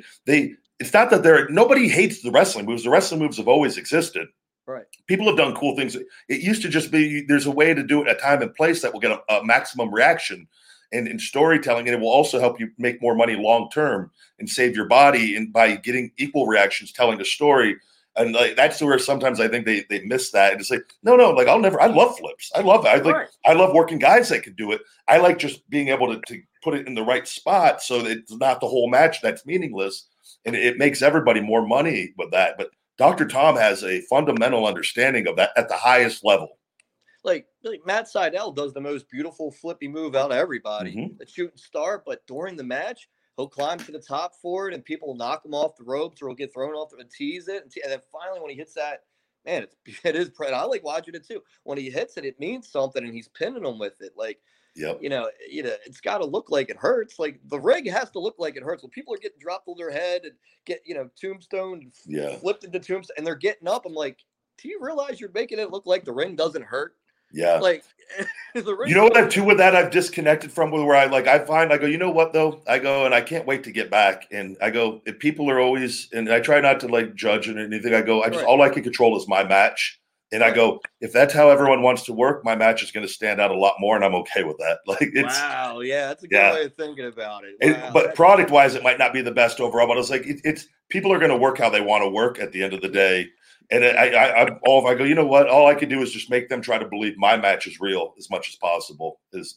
it's not that nobody hates the wrestling moves. The wrestling moves have always existed. Right. People have done cool things. It used to just be there's a way to do it at a time and place that will get a maximum reaction. And in storytelling, and it will also help you make more money long term and save your body and by getting equal reactions telling a story. And like that's where sometimes I think they miss that and just say, no, like I love flips. I love it. I love working guys that can do it. I like just being able to put it in the right spot so that it's not the whole match that's meaningless. And it makes everybody more money with that. But Dr. Tom has a fundamental understanding of that at the highest level. Like Matt Sydal does the most beautiful flippy move out of everybody, the shooting star. But during the match, he'll climb to the top for it, and people will knock him off the ropes, or he'll get thrown off and tease it. And then finally, when he hits that, man, it is. I like watching it too. When he hits it, it means something, and he's pinning them with it. Like, yep. It's got to look like it hurts. Like the rig has to look like it hurts. When people are getting dropped on their head and get tombstone, flipped into tombstone, and they're getting up, I'm like, do you realize you're making it look like the ring doesn't hurt? Yeah. Like the ring. You know what I've too with that I've disconnected from where I go, you know what though? I go and I can't wait to get back. And I go, if people are always, and I try not to like judge and anything. I go, all I can control is my match. And I go, if that's how everyone wants to work, my match is going to stand out a lot more, and I'm okay with that. Like, it's wow, yeah, that's a good way of thinking about it. Wow, but product wise, it might not be the best overall. But I was like, it's people are going to work how they want to work at the end of the day. And if I go, you know what? All I can do is just make them try to believe my match is real as much as possible. Is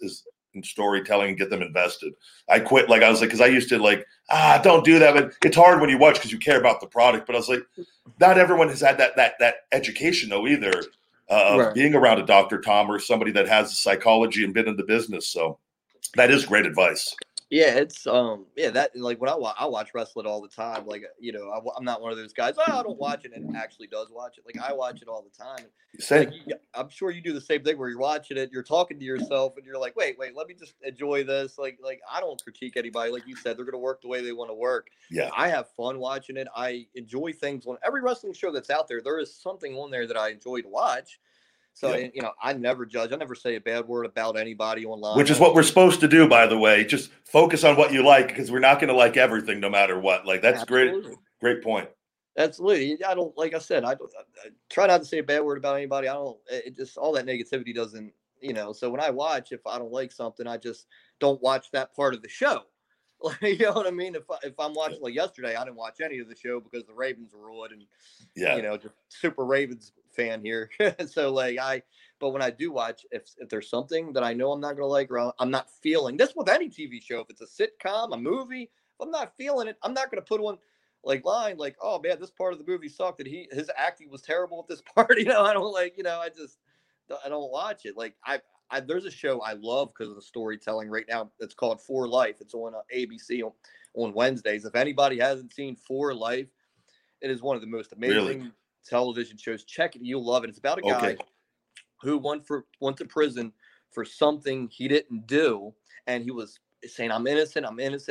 and storytelling and get them invested. I quit. Like I was like, because I used to like, don't do that. But it's hard when you watch because you care about the product. But I was like, not everyone has had that education though either. Of being around a Dr. Tom or somebody that has the psychology and been in the business. So that is great advice. Yeah, it's that like when I watch wrestling all the time. Like I'm not one of those guys. I don't watch it and actually does watch it. Like I watch it all the time. Same. Like, I'm sure you do the same thing where you're watching it, you're talking to yourself, and you're like, wait, let me just enjoy this. Like I don't critique anybody. Like you said, they're gonna work the way they want to work. Yeah, I have fun watching it. I enjoy things on every wrestling show that's out there. There is something on there that I enjoy to watch. So, I never judge. I never say a bad word about anybody online. Which is what we're supposed to do, by the way. Just focus on what you like because we're not going to like everything no matter what. Like, that's Absolutely. Great point. Absolutely. I don't, like I said, I try not to say a bad word about anybody. It just, all that negativity doesn't, so when I watch, if I don't like something, I just don't watch that part of the show. Like, you know what I mean? If I'm watching, like yesterday, I didn't watch any of the show because the Ravens were on and, just super Ravens fan here. So but when I do watch, if there's something that I know I'm not going to like, or I'm not feeling this with any TV show, if it's a sitcom, a movie, if I'm not feeling it, I'm not going to put on line, like, oh man, this part of the movie sucked and his acting was terrible at this part. I don't like, I don't watch it. Like there's a show I love because of the storytelling right now. It's called For Life. It's on ABC on Wednesdays. If anybody hasn't seen For Life, it is one of the most amazing television shows. Check it. You'll love it. It's about a guy who went to prison for something he didn't do. And he was saying, I'm innocent.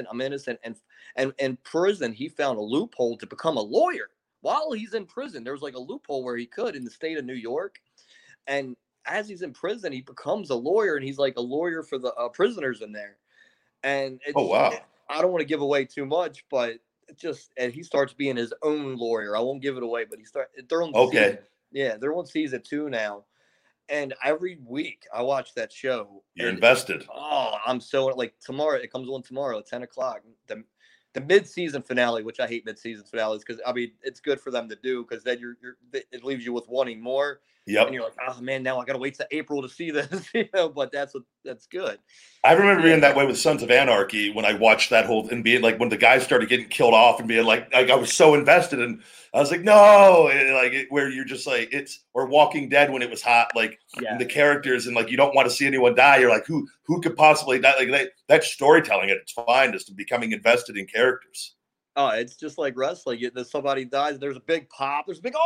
And in prison, he found a loophole to become a lawyer. While he's in prison, there was like a loophole where he could in the state of New York. And as he's in prison, he becomes a lawyer, and he's like a lawyer for the prisoners in there. And I don't want to give away too much, but and he starts being his own lawyer. I won't give it away, but they're on season, they're on season 2 now. And every week I watch that show. You're invested. Oh, I'm so like tomorrow. It comes on tomorrow at 10 o'clock. The mid-season finale, which I hate mid-season finales because it's good for them to do because then it leaves you with wanting more. Yep. And you're like, oh man, now I got to wait till April to see this. But that's good. I remember being that way with Sons of Anarchy when I watched that whole and being like when the guys started getting killed off and being like I was so invested and I was like no, and where you're just like or Walking Dead when it was hot, like the characters and like you don't want to see anyone die. You're like who could possibly die? Like that's storytelling at its finest and becoming invested in characters. Oh, it's just like wrestling. Somebody dies, there's a big pop. There's a big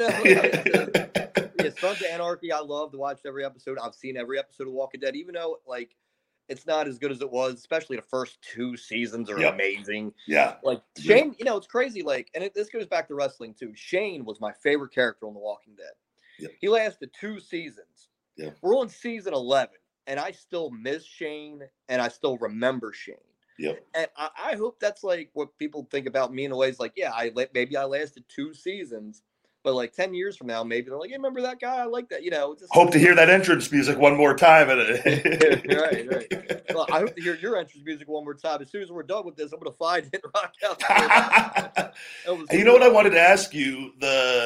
Sons of Anarchy, I love to watch every episode. I've seen every episode of Walking Dead, even though like it's not as good as it was, especially the first 2 seasons are amazing. Yeah. Like Shane, it's crazy. Like, and this goes back to wrestling too. Shane was my favorite character on The Walking Dead. Yeah. He lasted 2 seasons. Yeah. We're on season 11, and I still miss Shane, and I still remember Shane. Yep. And I hope that's like what people think about me in a way. Is like, maybe I lasted 2 seasons. But like 10 years from now, maybe they're like, hey, remember that guy? I like that. Hope to hear that entrance music one more time. Right. Well, I hope to hear your entrance music one more time. As soon as we're done with this, I'm going to find it and rock out. You know what I wanted to ask you?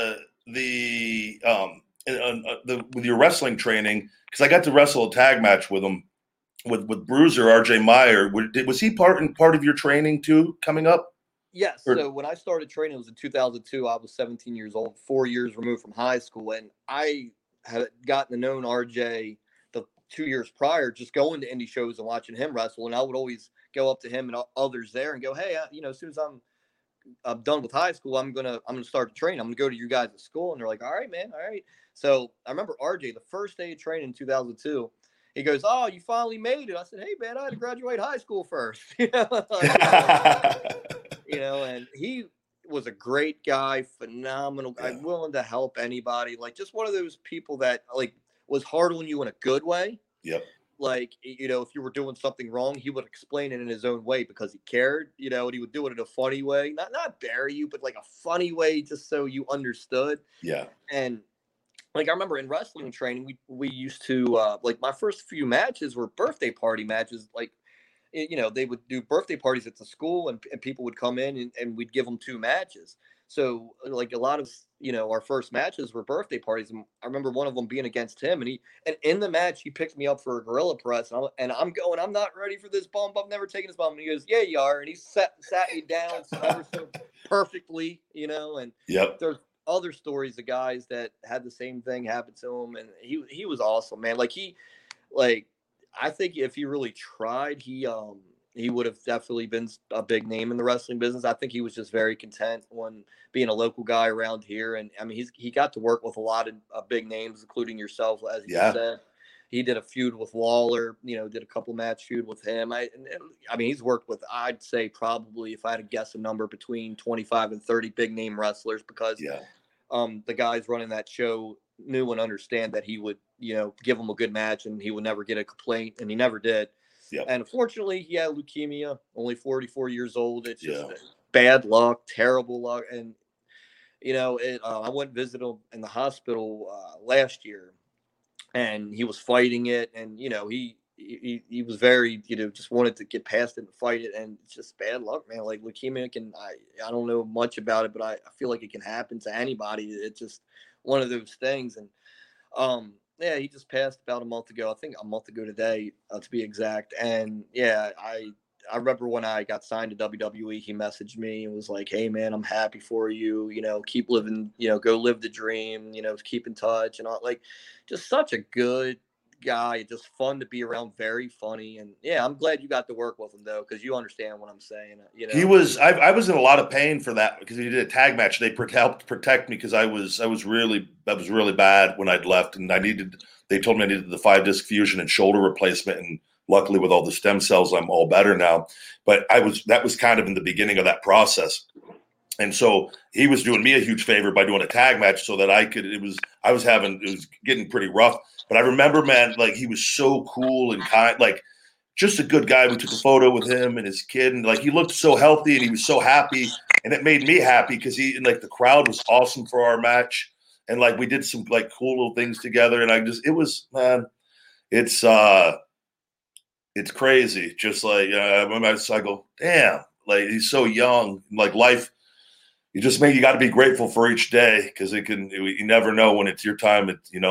With your wrestling training, because I got to wrestle a tag match with him, with Bruiser, RJ Meyer. Was he part of your training too coming up? Yes. So when I started training, it was in 2002. I was 17 years old, 4 years removed from high school. And I had gotten to know RJ the 2 years prior, just going to indie shows and watching him wrestle. And I would always go up to him and others there and go, hey, as soon as I'm done with high school, I'm gonna start to train. I'm gonna go to you guys at school. And they're like, all right, man. All right. So I remember RJ, the first day of training in 2002, he goes, oh, you finally made it. I said, hey, man, I had to graduate high school first. And he was a great guy, phenomenal guy, willing to help anybody. Like just one of those people that like was hard on you in a good way. Yep. Like, if you were doing something wrong, he would explain it in his own way because he cared, and he would do it in a funny way, not bury you, but like a funny way, just so you understood. Yeah. And like, I remember in wrestling training, we used to, like my first few matches were birthday party matches. Like, they would do birthday parties at the school and people would come in and we'd give them 2 matches. So like a lot of, our first matches were birthday parties. And I remember one of them being against him, and in the match, he picked me up for a gorilla press, and I'm going, I'm not ready for this bump. I've never taken this bump. And he goes, yeah, you are. And he sat me down ever so perfectly, and Yep. there's other stories of guys that had the same thing happen to him. And he was awesome, man. I think if he really tried, he would have definitely been a big name in the wrestling business. I think he was just very content when being a local guy around here. And I mean, he got to work with a lot of big names, including yourself, as you said. He did a feud with Lawler, did a couple match feud with him. I mean, he's worked with, I'd say probably, if I had to guess, a number between 25 and 30 big name wrestlers, because the guys running that show knew and understand that he would, give him a good match and he would never get a complaint, and he never did. Yep. And unfortunately, he had leukemia, only 44 years old. It's just bad luck, terrible luck. And, I went and visited him in the hospital last year, and he was fighting it. And, he was very, just wanted to get past it and fight it. And it's just bad luck, man. Like leukemia I don't know much about it, but I feel like it can happen to anybody. It's just one of those things. And, he just passed about a month ago. I think a month ago today, to be exact. And I remember when I got signed to WWE, he messaged me and was like, "Hey man, I'm happy for you. Keep living. Go live the dream. Keep in touch and all." Like, just such a good guy, just fun to be around, very funny. And I'm glad you got to work with him though, because you understand what I'm saying. He was. I was in a lot of pain for that because he did a tag match. They helped protect me because I was really bad when I'd left, and they told me I needed the 5-disc fusion and shoulder replacement, and luckily with all the stem cells, I'm all better now. But that was kind of in the beginning of that process. And so he was doing me a huge favor by doing a tag match so that it was getting pretty rough. But I remember, man, like he was so cool and kind, like just a good guy. We took a photo with him and his kid, and like he looked so healthy and he was so happy, and it made me happy because the crowd was awesome for our match, and like we did some like cool little things together, and it's crazy. Just like I go, damn, like he's so young, like life. You got to be grateful for each day because you never know when it's your time.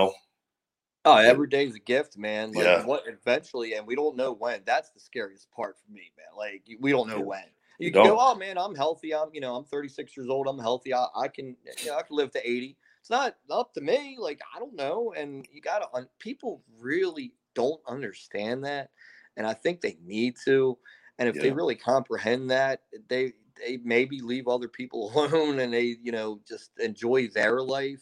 Oh, every day's a gift, man. Like what eventually, and we don't know when. That's the scariest part for me, man. Like we don't know when. You can go, oh man, I'm healthy. I'm 36 years old. I'm healthy. I can live to 80. It's not up to me. Like I don't know. And people really don't understand that, and I think they need to. And if they really comprehend that, they maybe leave other people alone and they just enjoy their life.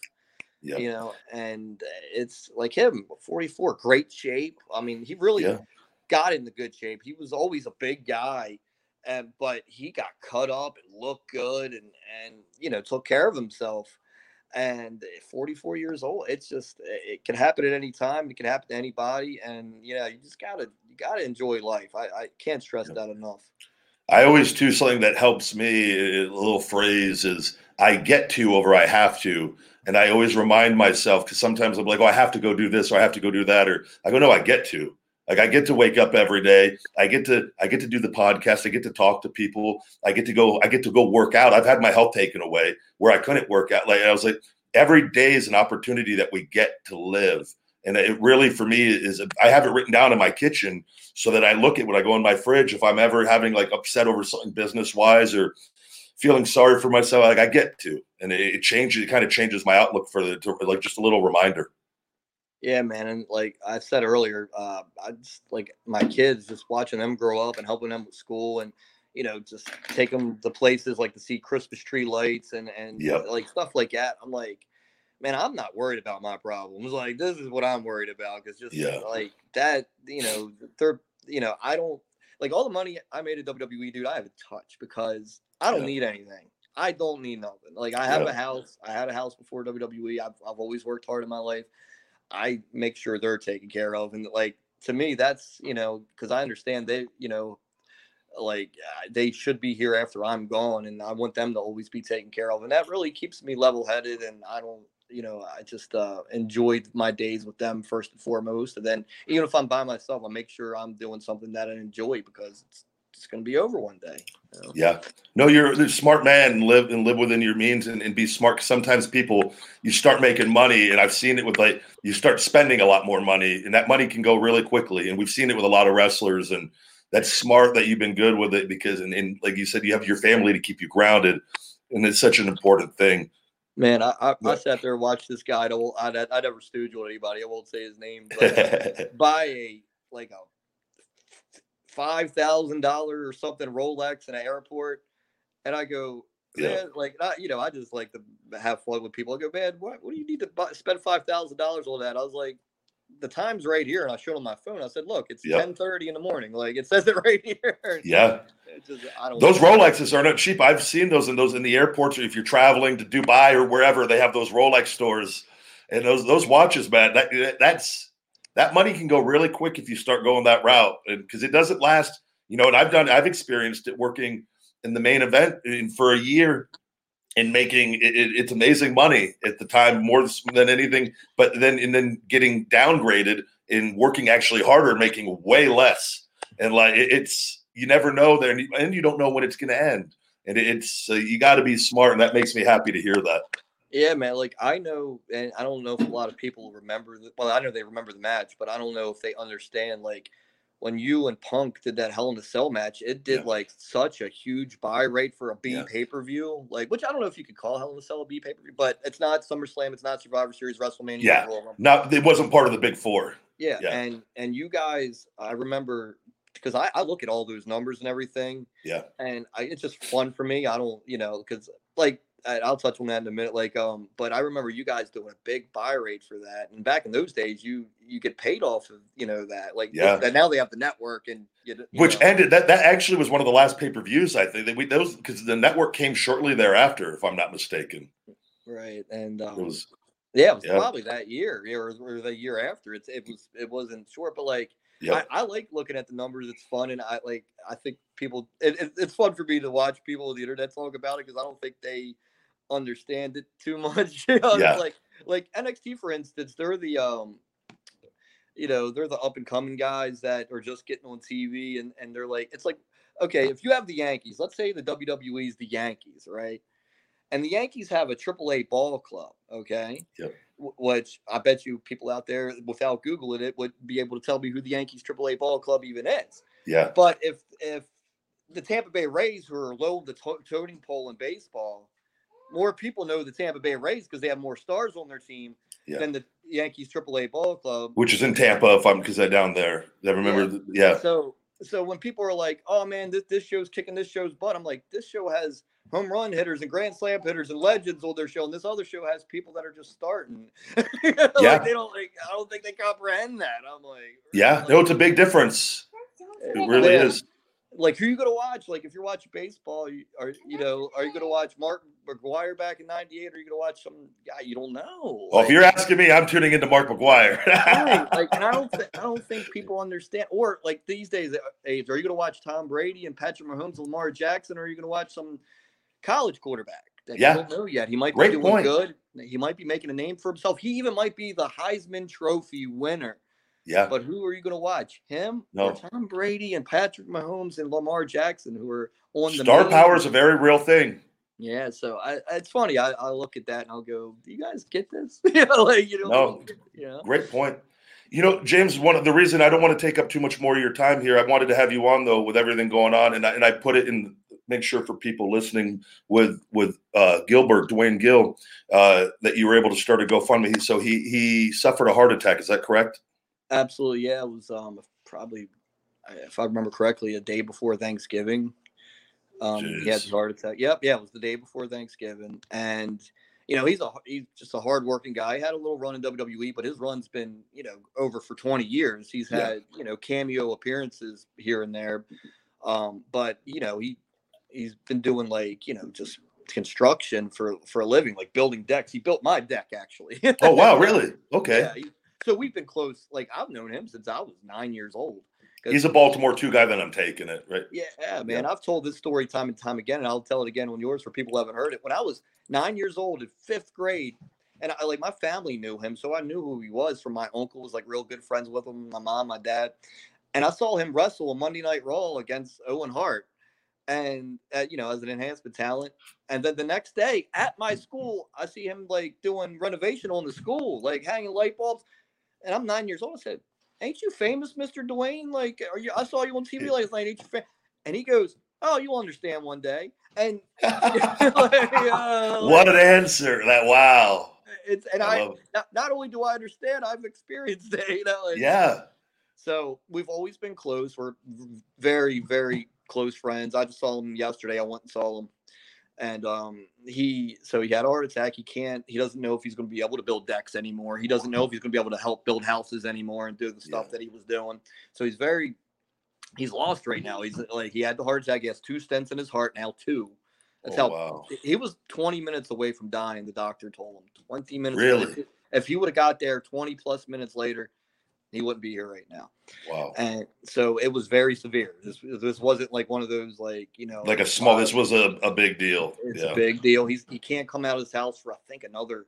And it's like him, 44, great shape. I mean, he really got into good shape. He was always a big guy, but he got cut up and looked good and took care of himself. And 44 years old, it's just, it can happen at any time. It can happen to anybody. And, you just gotta enjoy life. I can't stress that enough. I always do something that helps me. A little phrase is I get to over I have to. And I always remind myself, because sometimes I'm like, oh, I have to go do this or I have to go do that. Or I go, no, I get to. Like I get to wake up every day. I get to do the podcast. I get to talk to people. I get to go work out. I've had my health taken away where I couldn't work out. Like I was like, every day is an opportunity that we get to live. And it really, for me, is I have it written down in my kitchen so that I look at when I go in my fridge. If I'm ever having like upset over something business wise or feeling sorry for myself, like I get to, and it changes. It kind of changes my outlook like just a little reminder. Yeah, man. And like I said earlier, I just like my kids, just watching them grow up and helping them with school and, just take them to places like to see Christmas tree lights and like stuff like that. I'm like, man, I'm not worried about my problems. Like, this is what I'm worried about. Cause just like that, I don't like all the money I made at WWE, dude. I have a touch because I don't need anything. I don't need nothing. Like I have a house. I had a house before WWE. I've always worked hard in my life. I make sure they're taken care of. And like, to me, that's, cause I understand they, they should be here after I'm gone and I want them to always be taken care of. And that really keeps me level headed. And I don't, I just enjoyed my days with them first and foremost. And then even if I'm by myself, I make sure I'm doing something that I enjoy because it's going to be over one day. Yeah. No, you're a smart man and live within your means and be smart. Sometimes people, you start making money, and I've seen it with you start spending a lot more money, and that money can go really quickly. And we've seen it with a lot of wrestlers, and that's smart that you've been good with it because, and like you said, you have your family to keep you grounded, and it's such an important thing. Man, I sat there and watched this guy. I never stooged with anybody. I won't say his name, but buy a $5,000 or something Rolex in an airport, and I go, man, I just like to have fun with people. I go, man, what do you need to spend $5,000 on that? I was like, the time's right here, and I showed on my phone. I said, look, it's 10:30 in the morning. Like it says it right here. Yeah. Those Rolexes are not cheap. I've seen those in the airports, or if you're traveling to Dubai or wherever, they have those Rolex stores, and those watches, man. That money can go really quick if you start going that route, because it doesn't last. And I've experienced it working in the main event for a year and making it's amazing money at the time, more than anything. But then getting downgraded and working actually harder and making way less. And you never know there, and you don't know when it's going to end. And you got to be smart, and that makes me happy to hear that. Yeah, man. Like I know, and I don't know if a lot of people remember. Well, I know they remember the match, but I don't know if they understand. Like when you and Punk did that Hell in a Cell match, it did such a huge buy rate for a B pay-per-view. Which I don't know if you could call Hell in a Cell a B pay-per-view, but it's not SummerSlam, it's not Survivor Series, WrestleMania. Yeah, it wasn't part of the Big Four. Yeah. And you guys, I remember. Because I look at all those numbers and everything. Yeah. And it's just fun for me. I don't, because I'll touch on that in a minute. But I remember you guys doing a big buy rate for that. And back in those days, you get paid off of, that. Now they have the network and which ended that actually was one of the last pay-per-views, I think, because the network came shortly thereafter, if I'm not mistaken. Right. And it was probably that year or the year after. It wasn't short, but I like looking at the numbers. It's fun, and I think people. It's fun for me to watch people on the internet talk about it because I don't think they understand it too much. Like NXT, for instance, they're the they're the up and coming guys that are just getting on TV, and they're it's okay, if you have the Yankees, let's say the WWE is the Yankees, right? And the Yankees have a AAA ball club, okay? Yep. Which I bet you people out there, without Googling it, would be able to tell me who the Yankees AAA ball club even is. Yeah. But if the Tampa Bay Rays, who are low on the totem pole in baseball, more people know the Tampa Bay Rays because they have more stars on their team than the Yankees AAA ball club. Which is in Tampa, because they're down there. I remember, So when people are like, "Oh man, this show's kicking this show's butt," I'm like, "This show has home run hitters and grand slam hitters and legends on their show, and this other show has people that are just starting." They don't I don't think they comprehend that. I'm like, no, it's a big difference. It really is. Like, who are you going to watch? Like, if you're watching baseball, are you going to watch Mark McGwire back in '98, or are you going to watch some guy you don't know? Well, if you're asking me, I'm tuning into Mark McGwire. Right. And I don't think people understand. Or these days, are you going to watch Tom Brady and Patrick Mahomes, Lamar Jackson, or are you going to watch some college quarterback that you don't know yet? He might be doing good. He might be making a name for himself. He even might be the Heisman Trophy winner. Yeah. But who are you going to watch? Him or Tom Brady and Patrick Mahomes and Lamar Jackson, who are on the star power is a very real thing. Yeah. So it's funny. I look at that and I'll go, do you guys get this? Great point. James, the reason I don't want to take up too much more of your time here, I wanted to have you on, though, with everything going on. And I put it in, make sure for people listening with Gilbert, Dwayne Gill, that you were able to start a GoFundMe. So he suffered a heart attack. Is that correct? Absolutely. Yeah. It was probably, if I remember correctly, a day before Thanksgiving. He had his heart attack. Yep. Yeah. It was the day before Thanksgiving. And, he's just a hardworking guy. He had a little run in WWE, but his run's been, over for 20 years. He's had, cameo appearances here and there. But, he's been doing just construction for a living, like building decks. He built my deck, actually. Oh, wow. Really? Okay. Yeah, so we've been close. I've known him since I was 9 years old. He's a Baltimore 2 guy that I'm taking it, right? Yeah, man. Yeah. I've told this story time and time again, and I'll tell it again on yours for people who haven't heard it. When I was 9 years old in 5th grade, and my family knew him, so I knew who he was from my uncle, was real good friends with him, my mom, my dad. And I saw him wrestle a Monday Night Raw against Owen Hart, and you know, as an enhancement talent. And then the next day at my school, I see him like doing renovation on the school, like hanging light bulbs. And I'm 9 years old. I said, "Ain't you famous, Mr. Dwayne? Like, are you? I saw you on TV last night. Ain't you famous?" And he goes, "Oh, you'll understand one day." And what an answer! That wow. It's and I not only do I understand, I've experienced it. You know, yeah. So we've always been close. We're very, very close friends. I just saw him yesterday. I went and saw him, and he had a heart attack. He doesn't know if he's going to be able to build decks anymore. He doesn't know if he's going to be able to help build houses anymore and do the stuff that he was doing. So he's lost right now. He's like, he had the heart attack. He has 2 stents in his heart now, 2. That's wow. He was 20 minutes away from dying. The doctor told him 20 minutes. Really? If he would have got there 20 plus minutes later, he wouldn't be here right now. Wow. And so it was very severe. This wasn't like one of those, like, you know, like a small, this was a big deal. It's a big deal. He can't come out of his house for, I think, another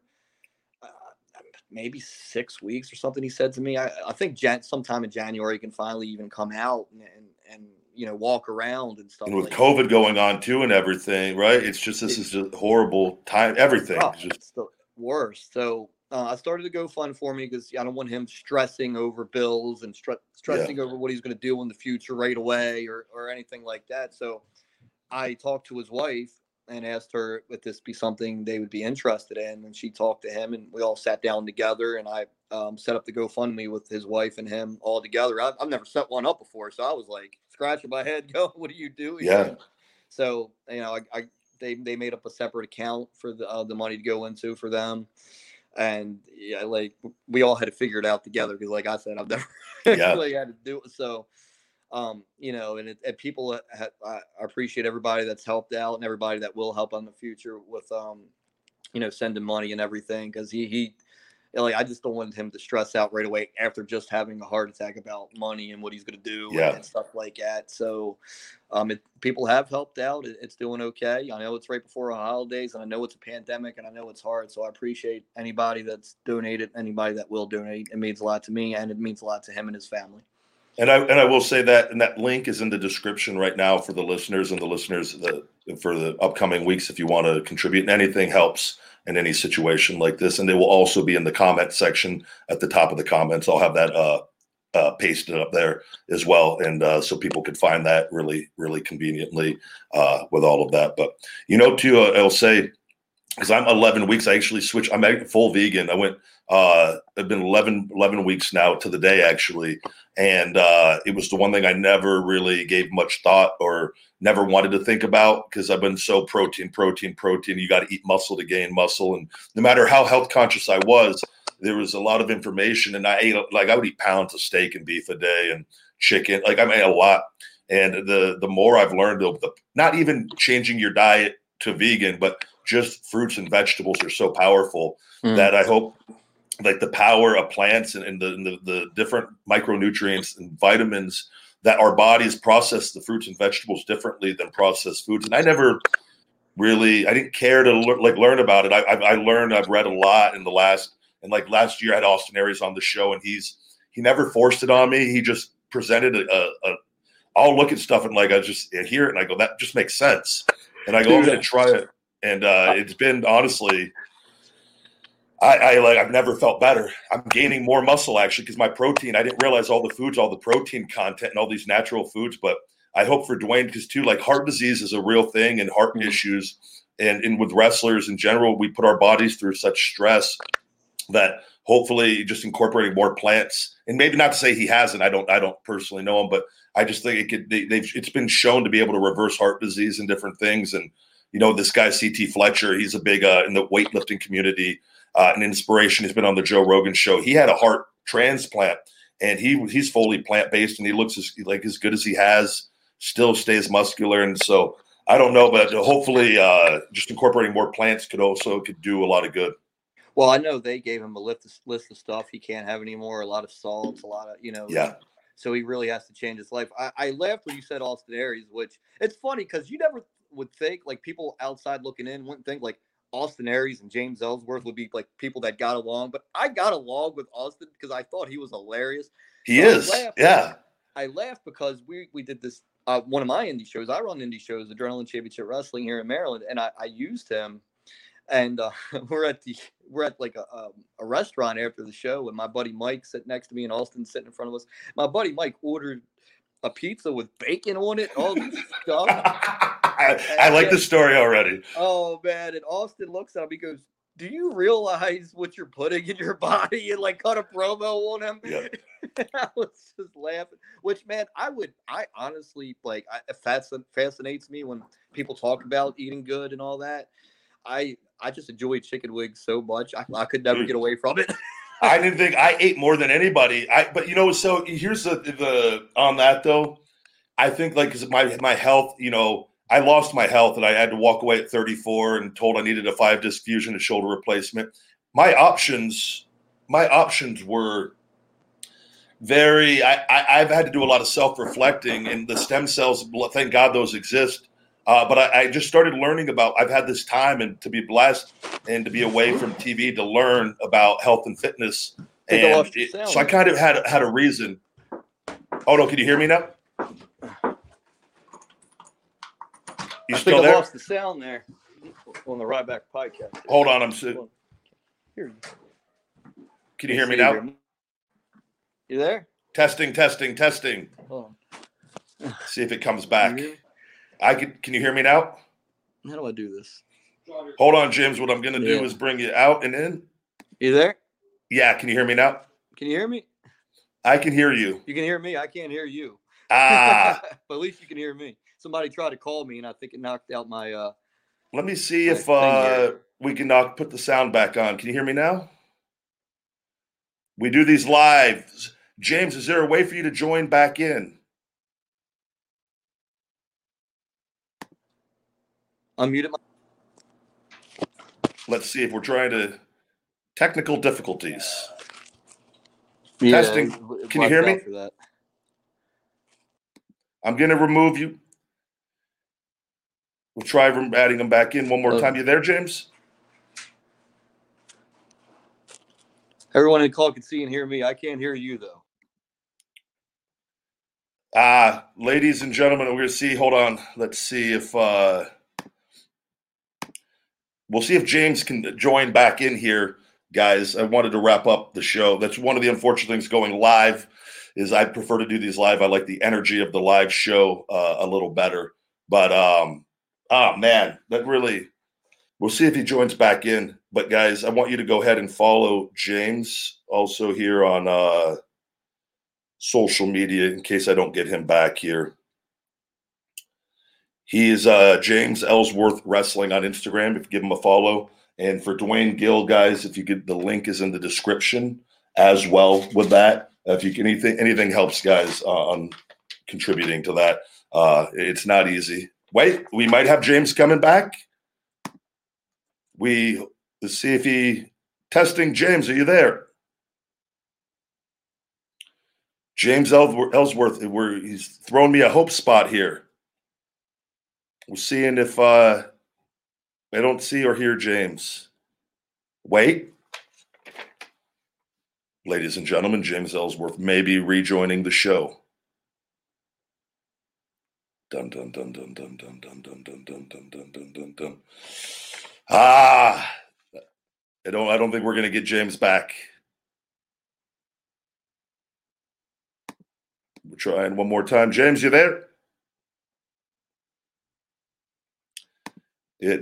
maybe 6 weeks or something. He said to me, I think sometime in January, he can finally even come out and you know, walk around and stuff. And with like COVID that. going on too and everything, right? It's just, this is a horrible time. Everything. It's the worst. So I started to GoFund for me because I don't want him stressing over bills and stressing over what he's going to do in the future right away or anything like that. So I talked to his wife and asked her if this be something they would be interested in. And she talked to him and we all sat down together, and I set up the GoFundMe with his wife and him all together. I've never set one up before. So I was like scratching my head going, what do you do? Yeah. So, you know, they made up a separate account for the money to go into for them. And yeah, like we all had to figure it out together because, like I said, I've never actually had to do it. So, you know, and people, I appreciate everybody that's helped out and everybody that will help in the future with, you know, sending money and everything. Because he, like, I just don't want him to stress out right away after just having a heart attack about money and what he's going to do and stuff like that. So, people have helped out. It's doing okay. I know it's right before the holidays, and I know it's a pandemic, and I know it's hard. So I appreciate anybody that's donated, anybody that will donate. It means a lot to me, and it means a lot to him and his family. And I will say that, and that link is in the description right now for the listeners for the upcoming weeks. If you want to contribute, and anything helps in any situation like this, and they will also be in the comment section at the top of the comments. I'll have that pasted up there as well, and so people could find that really, really conveniently with all of that. But you know, too, I'll say, because I'm 11 weeks, I actually switched. I'm full vegan. I went. I've been 11 weeks now to the day, actually. And it was the one thing I never really gave much thought or never wanted to think about, because I've been so protein. You got to eat muscle to gain muscle. And no matter how health conscious I was, there was a lot of information. And I would eat pounds of steak and beef a day and chicken. Like, I ate a lot. And the more I've learned, not even changing your diet to vegan, but just fruits and vegetables are so powerful that I hope, like, the power of plants and the different micronutrients and vitamins that our bodies process the fruits and vegetables differently than processed foods. And I didn't care to learn about it. I've read a lot last year I had Austin Aries on the show, and he never forced it on me. He just presented I'll look at stuff and like, I just hear it and I go, that just makes sense. And I go, I'm going to try it. And it's been, honestly, I've never felt better. I'm gaining more muscle, actually, because my protein, I didn't realize all the protein content and all these natural foods. But I hope for Dwayne, because too, like, heart disease is a real thing, and heart issues, and with wrestlers in general, we put our bodies through such stress that hopefully just incorporating more plants, and maybe not to say he hasn't, I don't personally know him, but I just think it's been shown to be able to reverse heart disease and different things. And, you know, this guy, CT Fletcher, he's a big, in the weightlifting community, an inspiration. He's been on the Joe Rogan show. He had a heart transplant, and he's fully plant-based, and he looks as good as he has, still stays muscular. And so I don't know, but hopefully just incorporating more plants could do a lot of good. Well, I know they gave him a list of stuff he can't have anymore, a lot of salts, a lot of, you know. Yeah. So he really has to change his life. I laughed when you said Austin Aries, which it's funny because you never would think, like, people outside looking in wouldn't think like Austin Aries and James Ellsworth would be like people that got along. But I got along with Austin because I thought he was hilarious. He is. Yeah. I laugh because we did this one of my indie shows. I run indie shows, Adrenaline Championship Wrestling here in Maryland, and I used him. And we're at like a restaurant after the show, and my buddy Mike sitting next to me, and Austin sitting in front of us. My buddy Mike ordered a pizza with bacon on it, all this stuff. I like the story already. Oh man! And Austin looks at him. He goes, "Do you realize what you're putting in your body?" And like cut a promo on him. Yeah. I was just laughing. Which, man, I honestly like. It fascinates me when people talk about eating good and all that. I just enjoy chicken wings so much. I could never get away from it. I didn't think I ate more than anybody. But so here's the on that though. I think like because my health, I lost my health and I had to walk away at 34 and told I needed a 5-disc fusion and shoulder replacement. My options were very. I've had to do a lot of self-reflecting, and the stem cells. Thank God those exist. But I just started learning about. I've had this time and to be blessed and to be away from TV to learn about health and fitness. And so I kind of had a reason. Oh no! Can you hear me now? You still there? I lost the sound there on the Ryback podcast. Hold on, I'm sitting. Here. Can you hear me now? You there? Testing. Hold on. See if it comes back. Can you hear me now? How do I do this? Hold on, James. What I'm going to do is bring you out and in. You there? Yeah. Can you hear me now? Can you hear me? I can hear you. You can hear me? I can't hear you. Ah. But at least you can hear me. Somebody tried to call me, and I think it knocked out my Let me see if we can put the sound back on. Can you hear me now? We do these live. James, is there a way for you to join back in? Unmuted. Let's see if we're trying to technical difficulties. Yeah, Testing. Can you hear me? I'm going to remove you. We'll try adding them back in one more time. You there, James? Everyone in the call can see and hear me. I can't hear you, though. Ladies and gentlemen, we're going to see. Hold on. Let's see if we'll see if James can join back in here, guys. I wanted to wrap up the show. That's one of the unfortunate things going live is I prefer to do these live. I like the energy of the live show a little better. But, oh, man, that really – we'll see if he joins back in. But, guys, I want you to go ahead and follow James also here on social media in case I don't get him back here. He is James Ellsworth Wrestling on Instagram, if you give him a follow. And for Dwayne Gill, guys, if you get the link is in the description as well with that. If you can, anything helps, guys, on contributing to that. It's not easy. Wait, we might have James coming back. Let's see if he testing. James, are you there? James Ellsworth, he's thrown me a hope spot here. We're seeing if I don't see or hear James. Wait. Ladies and gentlemen, James Ellsworth may be rejoining the show. Dun dun dun dun dun dun dun dun dun dun dun dun dun dun dun. I don't think we're gonna get James back. We're trying one more time. James, you there? It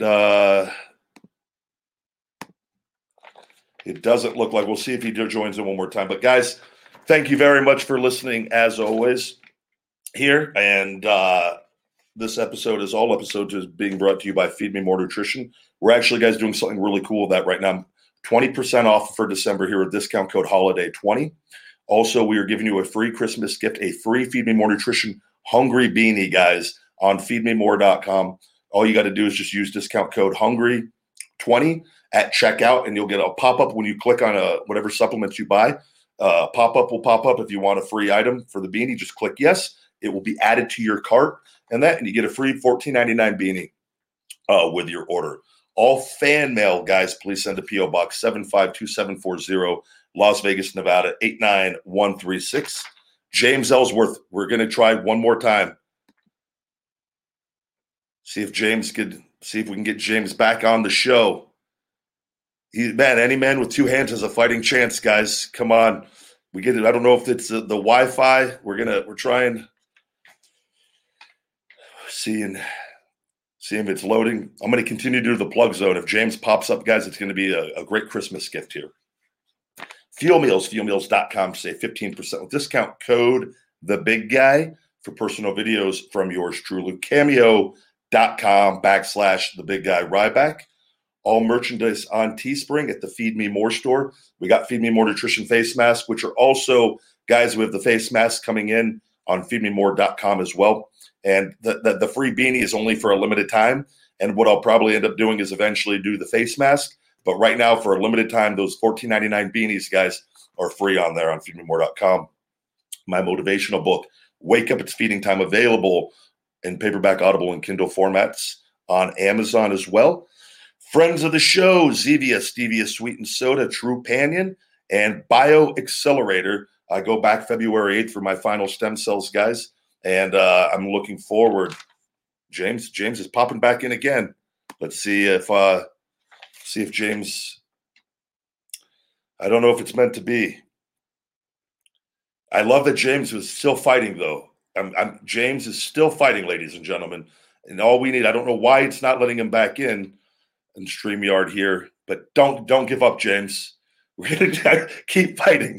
doesn't look like. We'll see if he joins in one more time. But guys, thank you very much for listening as always here. And this episode, as all episodes, is being brought to you by Feed Me More Nutrition. We're actually, guys, doing something really cool with that right now. 20% off for December here with discount code HOLIDAY20. Also, we are giving you a free Christmas gift, a free Feed Me More Nutrition Hungry Beanie, guys, on feedmemore.com. All you got to do is just use discount code HUNGRY20 at checkout, and you'll get a pop-up when you click on whatever supplements you buy. Pop-up will pop up if you want a free item for the beanie. Just click yes. It will be added to your cart, and you get a free $14.99 beanie with your order. All fan mail, guys, please send to P.O. Box 752740, Las Vegas, Nevada, 89136. James Ellsworth, we're going to try one more time. See if we can get James back on the show. Any man with two hands has a fighting chance, guys. Come on. We get it. I don't know if it's the Wi-Fi. We're trying. Seeing if it's loading. I'm going to continue to do the plug zone. If James pops up, guys, it's going to be a great Christmas gift here. Fuel Meals, fuelmeals.com. Save 15% with discount code The Big Guy for personal videos from yours truly. Cameo.com/The Big Guy Ryback. All merchandise on Teespring at the Feed Me More store. We got Feed Me More Nutrition face masks, which are also, guys, we have the face masks coming in on feedmemore.com as well. And the free beanie is only for a limited time. And what I'll probably end up doing is eventually do the face mask. But right now, for a limited time, those $14.99 beanies, guys, are free on there on feedmemore.com. My motivational book, Wake Up, It's Feeding Time, available in paperback, Audible, and Kindle formats on Amazon as well. Friends of the show, Zevia, Stevia, Sweetened Soda, Trupanion, and Bio Accelerator. I go back February 8th for my final stem cells, guys. And I'm looking forward. James is popping back in again. Let's see if James. I don't know if it's meant to be. I love that James was still fighting, though. James is still fighting, ladies and gentlemen. And all we need, I don't know why it's not letting him back in StreamYard here, but don't give up, James. We're gonna keep fighting.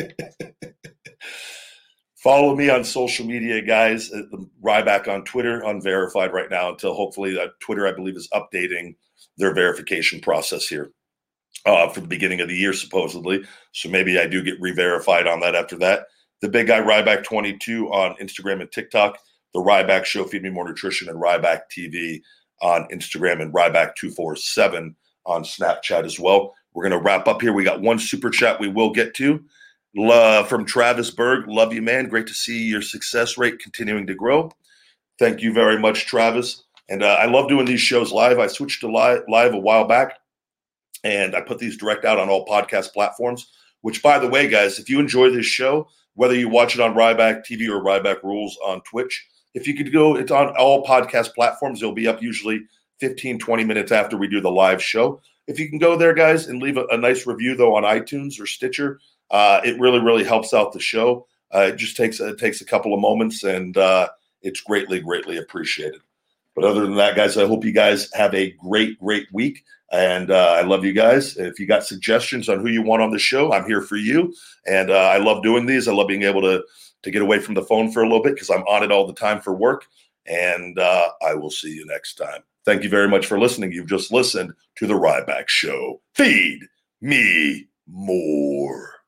Follow me on social media, guys. Ryback on Twitter, unverified right now until hopefully Twitter, I believe, is updating their verification process here for the beginning of the year, supposedly. So maybe I do get re-verified on that after that. The Big Guy Ryback 22 on Instagram and TikTok. The Ryback Show, Feed Me More Nutrition, and Ryback TV on Instagram, and Ryback 247 on Snapchat as well. We're going to wrap up here. We got one super chat we will get to. From Travis Berg. Love you, man. Great to see your success rate continuing to grow. Thank you very much, Travis. And I love doing these shows live. I switched to live a while back, and I put these direct out on all podcast platforms, which, by the way, guys, if you enjoy this show, whether you watch it on Ryback TV or Ryback Rules on Twitch, if you could go, it's on all podcast platforms. It'll be up usually 15, 20 minutes after we do the live show. If you can go there, guys, and leave a nice review, though, on iTunes or Stitcher, it really, really helps out the show. It just takes a couple of moments, and it's greatly, greatly appreciated. But other than that, guys, I hope you guys have a great, great week. And I love you guys. If you got suggestions on who you want on the show, I'm here for you. And I love doing these. I love being able to get away from the phone for a little bit because I'm on it all the time for work. And I will see you next time. Thank you very much for listening. You've just listened to The Ryback Show. Feed me more.